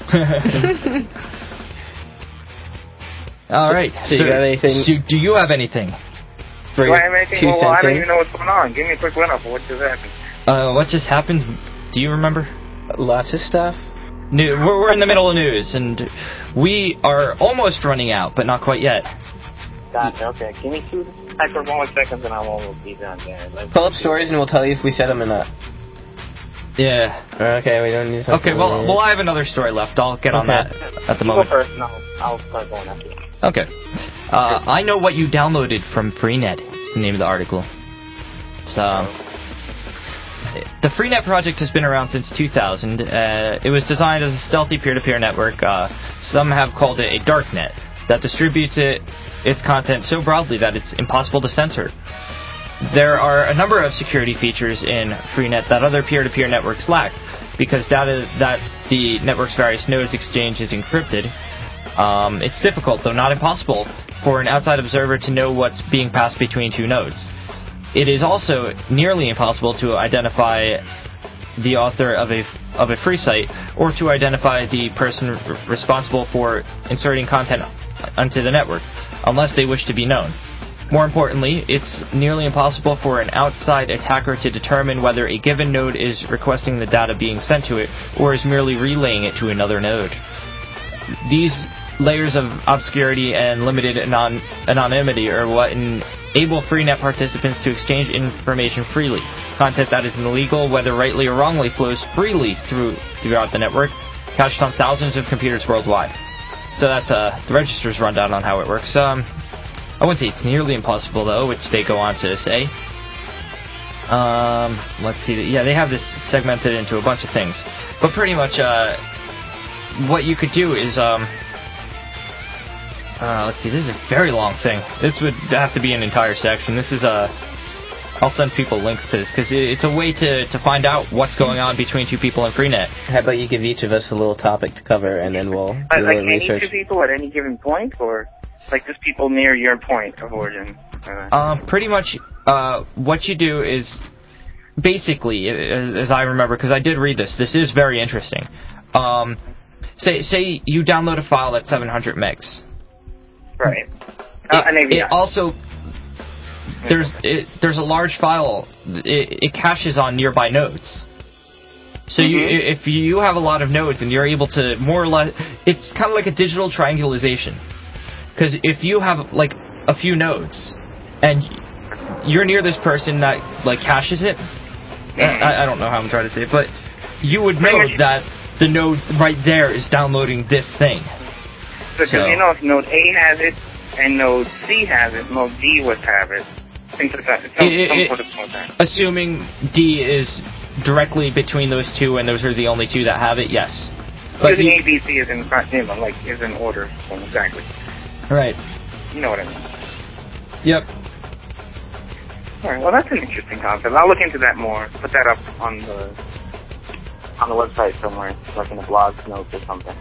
All right. So, so you got anything? Do, do you have anything? Do I have anything? Well, well I don't even know what's going on. Give me a quick run-up of what just happened. Uh, what just happened? Do you remember? Lots of stuff. New, we're, we're in the middle of news, and we are almost running out, but not quite yet. Gotcha, okay. Give me two hyperbolic seconds and I won't be done there. Let's Pull up stories and we'll tell you if we said them or not. Yeah. Okay, we don't need to... Okay, well, well, I have another story left. I'll get on okay. that at the you moment. Go first, and I'll, I'll start going after you. Okay. Uh, I Know What You Downloaded from Freenet. It's the name of the article. It's, um... The Freenet project has been around since two thousand. Uh, it was designed as a stealthy peer-to-peer network. Uh, some have called it a darknet that distributes it, its content so broadly that it's impossible to censor. There are a number of security features in Freenet that other peer-to-peer networks lack, because data that the network's various nodes exchange is encrypted. Um, it's difficult, though not impossible, for an outside observer to know what's being passed between two nodes. It is also nearly impossible to identify the author of a of a free site, or to identify the person r- responsible for inserting content onto the network, unless they wish to be known. More importantly, it's nearly impossible for an outside attacker to determine whether a given node is requesting the data being sent to it, or is merely relaying it to another node. These layers of obscurity and limited anon- anonymity are what enable Freenet participants to exchange information freely. Content that is illegal, whether rightly or wrongly, flows freely through throughout the network, cached on thousands of computers worldwide. So that's uh, the register's rundown on how it works. Um, I wouldn't say it's nearly impossible, though, which they go on to say. Um, let's see. Yeah, they have this segmented into a bunch of things. But pretty much, uh, what you could do is... Um, Uh, let's see, this is a very long thing. This would have to be an entire section. This is a... I'll send people links to this, because it's a way to, to find out what's going on between two people in Freenet. How about you give each of us a little topic to cover, and then we'll do like, a like little research. Like any two people at any given point, or like just people near your point of origin? Uh, um, pretty much, uh, what you do is, basically, as, as I remember, because I did read this, this is very interesting. Um, say, say you download a file that's seven hundred megs. Right. Uh, it, an A V I. It also, there's it, there's a large file. It, it caches on nearby nodes. So mm-hmm. you, if you have a lot of nodes and you're able to more or less, it's kind of like a digital triangulation. Because if you have like a few nodes and you're near this person that like caches it, mm-hmm. I, I don't know how I'm trying to say it, but you would know that the node right there is downloading this thing. So, so, you know, if node A has it and node C has it, node D would have it. Things like that. Some, it, some it, sort of that. Assuming D is directly between those two, and those are the only two that have it, yes. But using he, A, B, C is in you know, like is in order, so exactly. Right. You know what I mean. Yep. All right. Well, that's an interesting concept. I'll look into that more. Put that up on the on the website somewhere, like in the blog notes or something.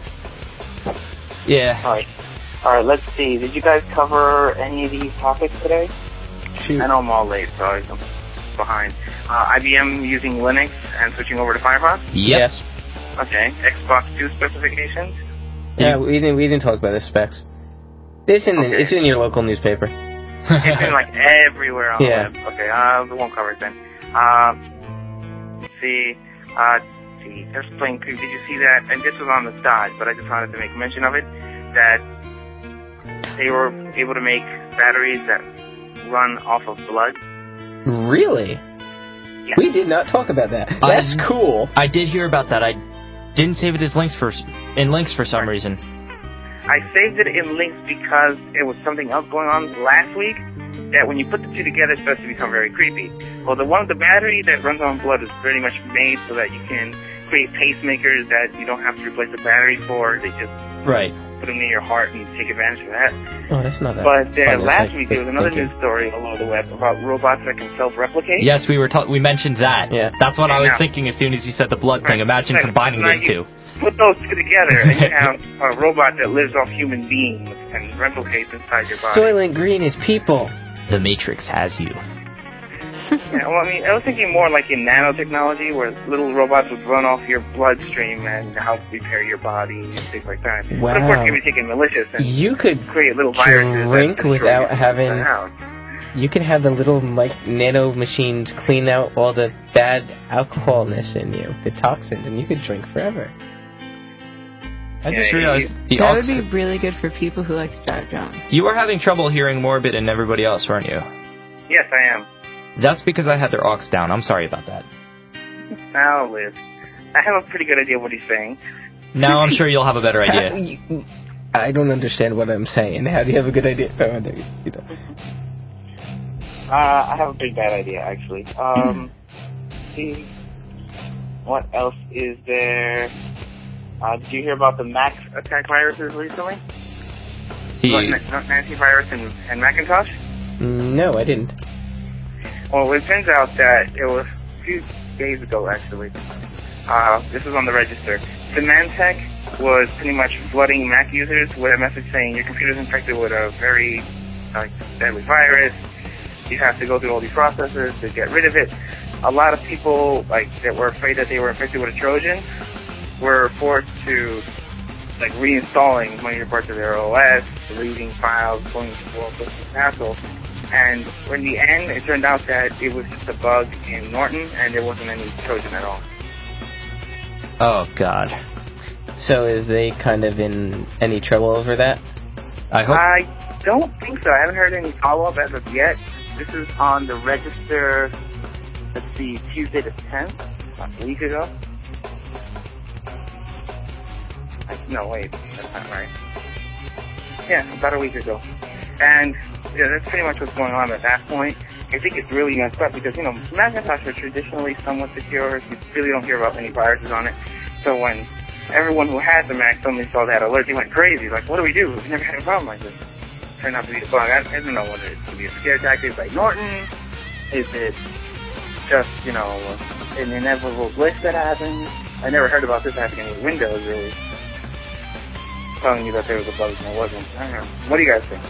Yeah. All right. All right, let's see. Did you guys cover any of these topics today? Shoot. I know I'm all late, so I'm behind. Uh, I B M using Linux and switching over to Firefox? Yep. Yes. Okay. Xbox two specifications? Yeah, we didn't we didn't talk about the specs. It's in okay. the, it's in your local newspaper. It's in like everywhere on yeah. the web. Okay, uh, we won't cover it then. Uh, let's see. Uh, see. There's playing Creep. Did you see that? And this was on the dot, but I just wanted to make mention of it. That they were able to make batteries that run off of blood. Really? Yeah. We did not talk about that. That's I, cool. I did hear about that. I didn't save it as links for in links for some reason. I saved it in links because it was something else going on last week that when you put the two together, it starts to become very creepy. Well, the one, the battery that runs on blood is pretty much made so that you can create pacemakers that you don't have to replace the battery for. They just Right. put them near your heart and take advantage of that. Oh, that's not that. But there, fun as last I week was there was another thinking. news story all over the web about robots that can self-replicate. Yes, we were ta- we mentioned that. Yeah. That's what I was Yeah. thinking as soon as you said the blood thing. Right. Imagine Right. combining Now those you two. Put those two together, and you have a robot that lives off human beings and replicates inside your body. Soylent Green is people. The Matrix has you. Yeah, well, I mean, I was thinking more like in nanotechnology, where little robots would run off your bloodstream and help repair your body and things like that. But of course, Wow. it would be taken malicious and You could create little viruses drink that destroy without you having- inside out. You could have the little like nano machines clean out all the bad alcoholness in you, the toxins, and you could drink forever. I Yeah, just you- realized the That aux- would be really good for people who like to drive drunk. You were having trouble hearing Morbid and everybody else, weren't you? Yes, I am. That's because I had their aux down. I'm sorry about that. Now, Liz, I have a pretty good idea what he's saying. Now I'm sure you'll have a better How- idea. you- I don't understand what I'm saying. How do you have a good idea? Oh, no, you don't. Uh, I have a pretty bad idea, actually. Um, see, what else is there? Uh, did you hear about the Mac attack viruses recently? He, What, Na- Nancy virus and, and Macintosh? No, I didn't. Well, it turns out that it was a few days ago, actually. Uh, this was on the register. Symantec was pretty much flooding Mac users with a message saying your computer's infected with a very uh, deadly virus. You have to go through all these processes to get rid of it. A lot of people, like, that were afraid that they were infected with a Trojan were forced to, like, reinstalling major parts of their O S, deleting files, going through all sorts of hassle. And in the end, it turned out that it was just a bug in Norton, and there wasn't any Trojan at all. oh, God. So is they kind of in any trouble over that? I hope... I don't think so. I haven't heard any follow-up as of yet. This is on the register, let's see, Tuesday the tenth, about a week ago. I, no, wait, that's not right. Yeah, about a week ago. And yeah, that's pretty much what's going on at that point. I think it's really messed up because, you know, Macintosh are traditionally somewhat secure. You really don't hear about any viruses on it. So when everyone who had the Mac suddenly saw that alert, they went crazy. Like, what do we do? We've never had a problem like this. Turned out to be a bug. I, I don't know whether it could be a scare tactic like Norton. Is it just, you know, an inevitable glitch that happens? I never heard about this happening with Windows, really. Telling you that there was a bug and there wasn't. I don't know. What do you guys think?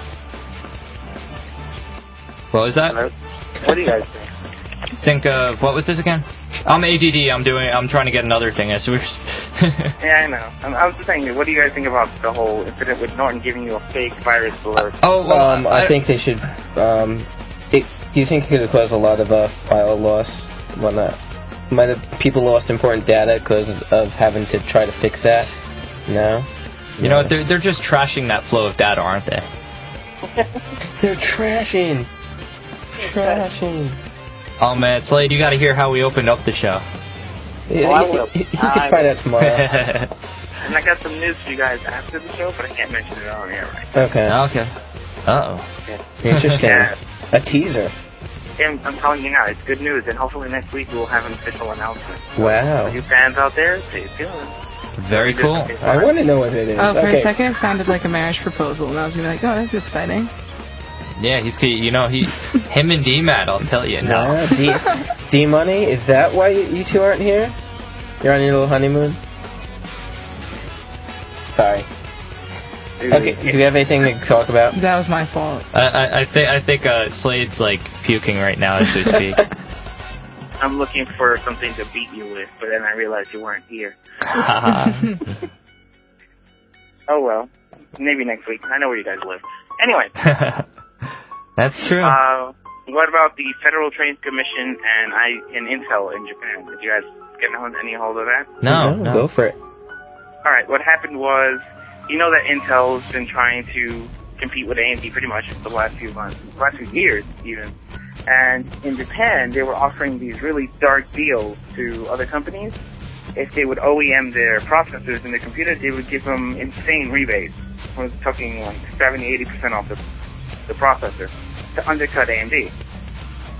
What was that? Hello? What do you guys think? Think of... What was this again? I'm A D D. I'm doing... I'm trying to get another thing. So we're... Yeah, I know. I'm, I was just saying, what do you guys think about the whole incident with Norton giving you a fake virus alert? oh, well, um, I, think they should. Um, it, do you think it could have caused a lot of uh, file loss? Whatnot? Might have people lost important data because of, of having to try to fix that? No. You know what? They're, they're just trashing that flow of data, aren't they? They're trashing. Trashing. Oh, man, Slade, you got to hear how we opened up the show. Yeah, Oh, I he, will. he, he I could find will. out tomorrow. And I got some news for you guys after the show, but I can't mention it on air right Okay. okay. Uh-oh. now. Interesting. Yeah. A teaser. I'm, I'm telling you now, it's good news, and hopefully next week we'll have an official announcement. Wow. For you fans out there, stay tuned. Very cool. I want to know what it is. Oh, for okay. a second it sounded like a marriage proposal, and I was gonna be like, oh, that's exciting. Yeah, he's, you know, he, him and D-Mat, I'll tell you now. Yeah, D, D Money, is that why you two aren't here? You're on your little honeymoon? Sorry. Okay, do we have anything to talk about? That was my fault. I, I, I think, I think, uh, Slade's, like, puking right now as we speak. I'm looking for something to beat you with, but then I realized you weren't here. Oh well, maybe next week. I know where you guys live. Anyway. That's true. Uh, what about the Federal Trade Commission and I and Intel in Japan? Did you guys get any hold of that? no, no. Go for it. All right. What happened was, you know that Intel's been trying to compete with A M D pretty much for the last few months, the last few years even. And in Japan, they were offering these really dark deals to other companies. If they would O E M their processors in their computers, they would give them insane rebates. I was talking like seventy, eighty percent off the, the processor to undercut A M D.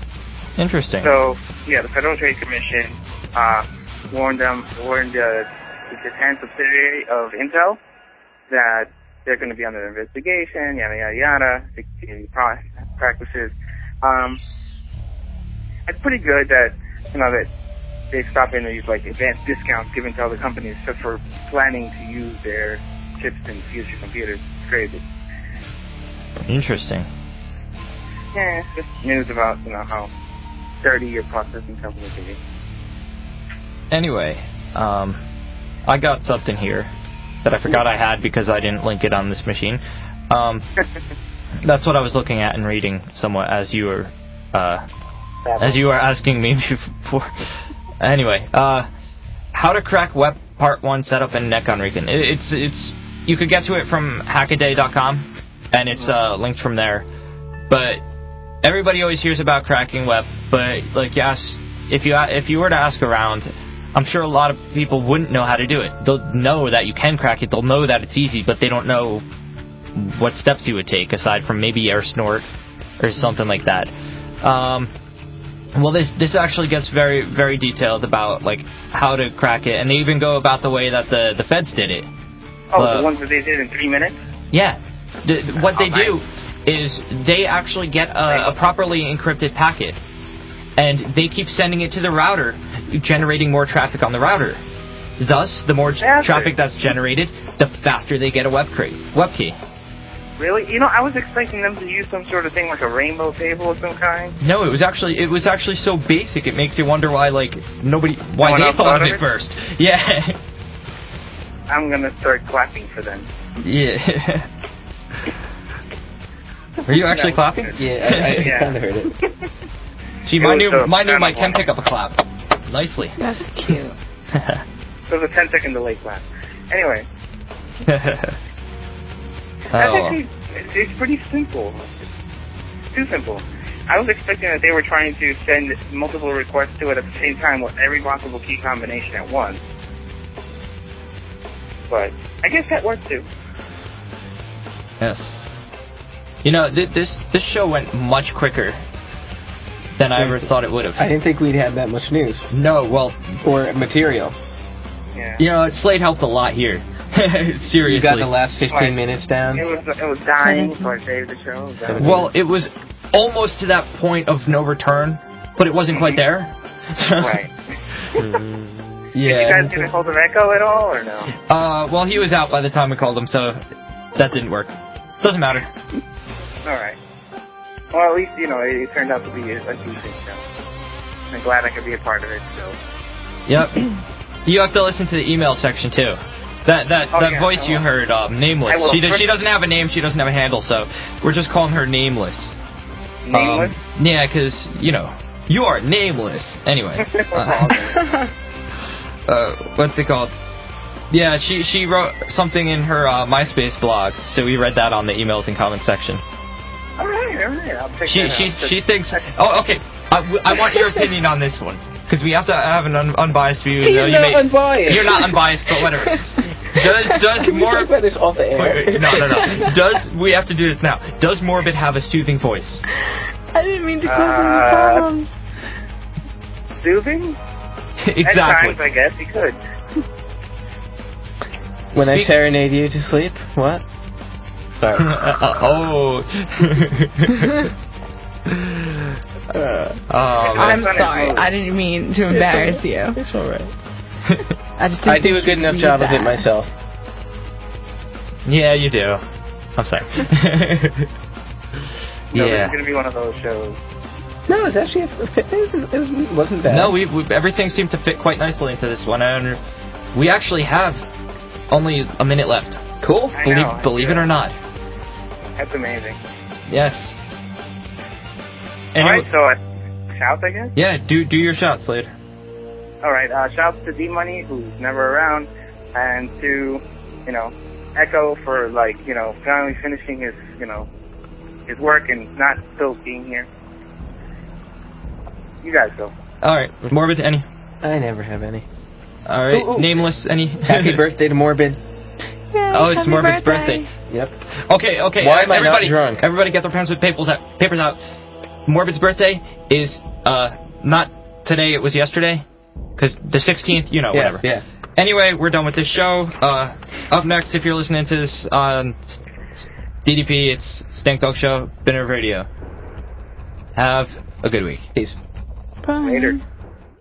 Interesting. So, yeah, the Federal Trade Commission uh, warned them, warned uh, the Japan subsidiary of Intel that they're going to be under investigation, yada, yada, yada, security practices. Um, it's pretty good that, you know, that they stop in these, like, advanced discounts given to other companies just for planning to use their chips in future computers. It's crazy. Interesting. Yeah, it's just news about, you know, how dirty your processing company can be. Anyway, um, I got something here that I forgot I had because I didn't link it on this machine. Um, that's what I was looking at and reading somewhat as you were, uh, as you were asking me before. Anyway, uh, how to crack web part one setup in Necon Recon. It, it's it's you could get to it from hackaday dot com, and it's uh, linked from there. But everybody always hears about cracking web, but like yes, if you if you were to ask around, I'm sure a lot of people wouldn't know how to do it. They'll know that you can crack it. They'll know that it's easy, but they don't know what steps you would take aside from maybe air snort or something like that. Um, well, this this actually gets very very detailed about like how to crack it, and they even go about the way that the the feds did it. Oh, uh, the ones that they did in three minutes? Yeah. The, what oh, they nice. do is they actually get a, a properly encrypted packet, and they keep sending it to the router, generating more traffic on the router. Thus, the more Faster. traffic that's generated, the faster they get a web, cre- web key. Really? You know, I was expecting them to use some sort of thing like a rainbow table of some kind. No, it was actually it was actually so basic. It makes you wonder why like nobody why No one they else thought of thought it of it? first. Yeah. I'm gonna start clapping for them. Yeah. Are you actually That was clapping? good. Yeah, I, I Yeah. kind of heard it. Gee, It my was new the my new kind mic of can one. pick up a clap nicely. That's cute. So it was a ten second delay clap. Anyway, Oh, that's well. actually, it's, it's pretty simple. It's too simple. I was expecting that they were trying to send multiple requests to it at the same time with every possible key combination at once. But I guess that worked too. Yes. You know, th- this this show went much quicker than I ever thought it would have. I didn't think we'd have that much news No, well, or material. Yeah. you know, Slade helped a lot here. Seriously. You got the last fifteen Right. minutes down. It was it was dying, so I saved the show. It was dying. Well, it was almost to that point of no return, but it wasn't quite there. Right. Did you Yeah. guys get a hold of Echo at all, or no? Uh, well, he was out by the time we called him, so that didn't work. Doesn't matter. All right. Well, at least, you know, it, it turned out to be a, a decent show. I'm glad I could be a part of it, so. Yep. You have to listen to the email section too. That that Oh, that yeah, voice I you will. heard, um, nameless. I will. She does, she doesn't have a name. She doesn't have a handle, so we're just calling her nameless. Nameless? Um, yeah, because you know you are nameless. Anyway. Uh, uh, what's it called? Yeah, she she wrote something in her uh, MySpace blog, so we read that on the emails and comments section. all right, all right. I'll check She that she out. she thinks. Oh, okay. I, w- I want your opinion on this one because we have to have an un- unbiased view. He's Uh, you not may- unbiased. You're not unbiased, but whatever. Does does Can we more? talk about this off the air? Wait, wait, no, no, no. Does we have to do this now? Does Morbid have a soothing voice? I didn't mean to cause any Uh, problems. Soothing? Exactly. At times, I guess he could. When I Speak- serenade you to sleep? What? Sorry. Uh, oh. Uh, Oh, man. I'm That's sorry. funny. I didn't mean to embarrass you. it's alright. I just didn't I do think a good you'd enough read job of that. it myself. Yeah, you do. I'm sorry. No, this yeah. is going to be one of those shows. No, it was actually a, it, wasn't, it wasn't, wasn't bad. No, we, we everything seemed to fit quite nicely into this one, and we actually have only a minute left. Cool. I Believe know, believe it yeah. or not. That's amazing. Yes. All Anyway, right, so uh, shouts, I guess? yeah, do do your shout, Slade. All right, uh, shouts to D-Money, who's never around, and to, you know, Echo for, like, you know, finally finishing his, you know, his work and not still being here. You guys go. All right, Morbid, any? I never have any. All right, Ooh, ooh. Nameless, any? Happy birthday to Morbid. Yay, Oh, it's happy Morbid's birthday. birthday. Yep. Okay, okay. Why am I not everybody, drunk? Everybody, get their pens with papers out. Papers out. Morbid's birthday is uh, not today, it was yesterday. Because the sixteenth, you know, Yes, whatever. yeah. Anyway, we're done with this show. Uh, up next, if you're listening to this on D D P, it's Stank Dog Show, Binner Radio. Have a good week. Peace. Bye. Later.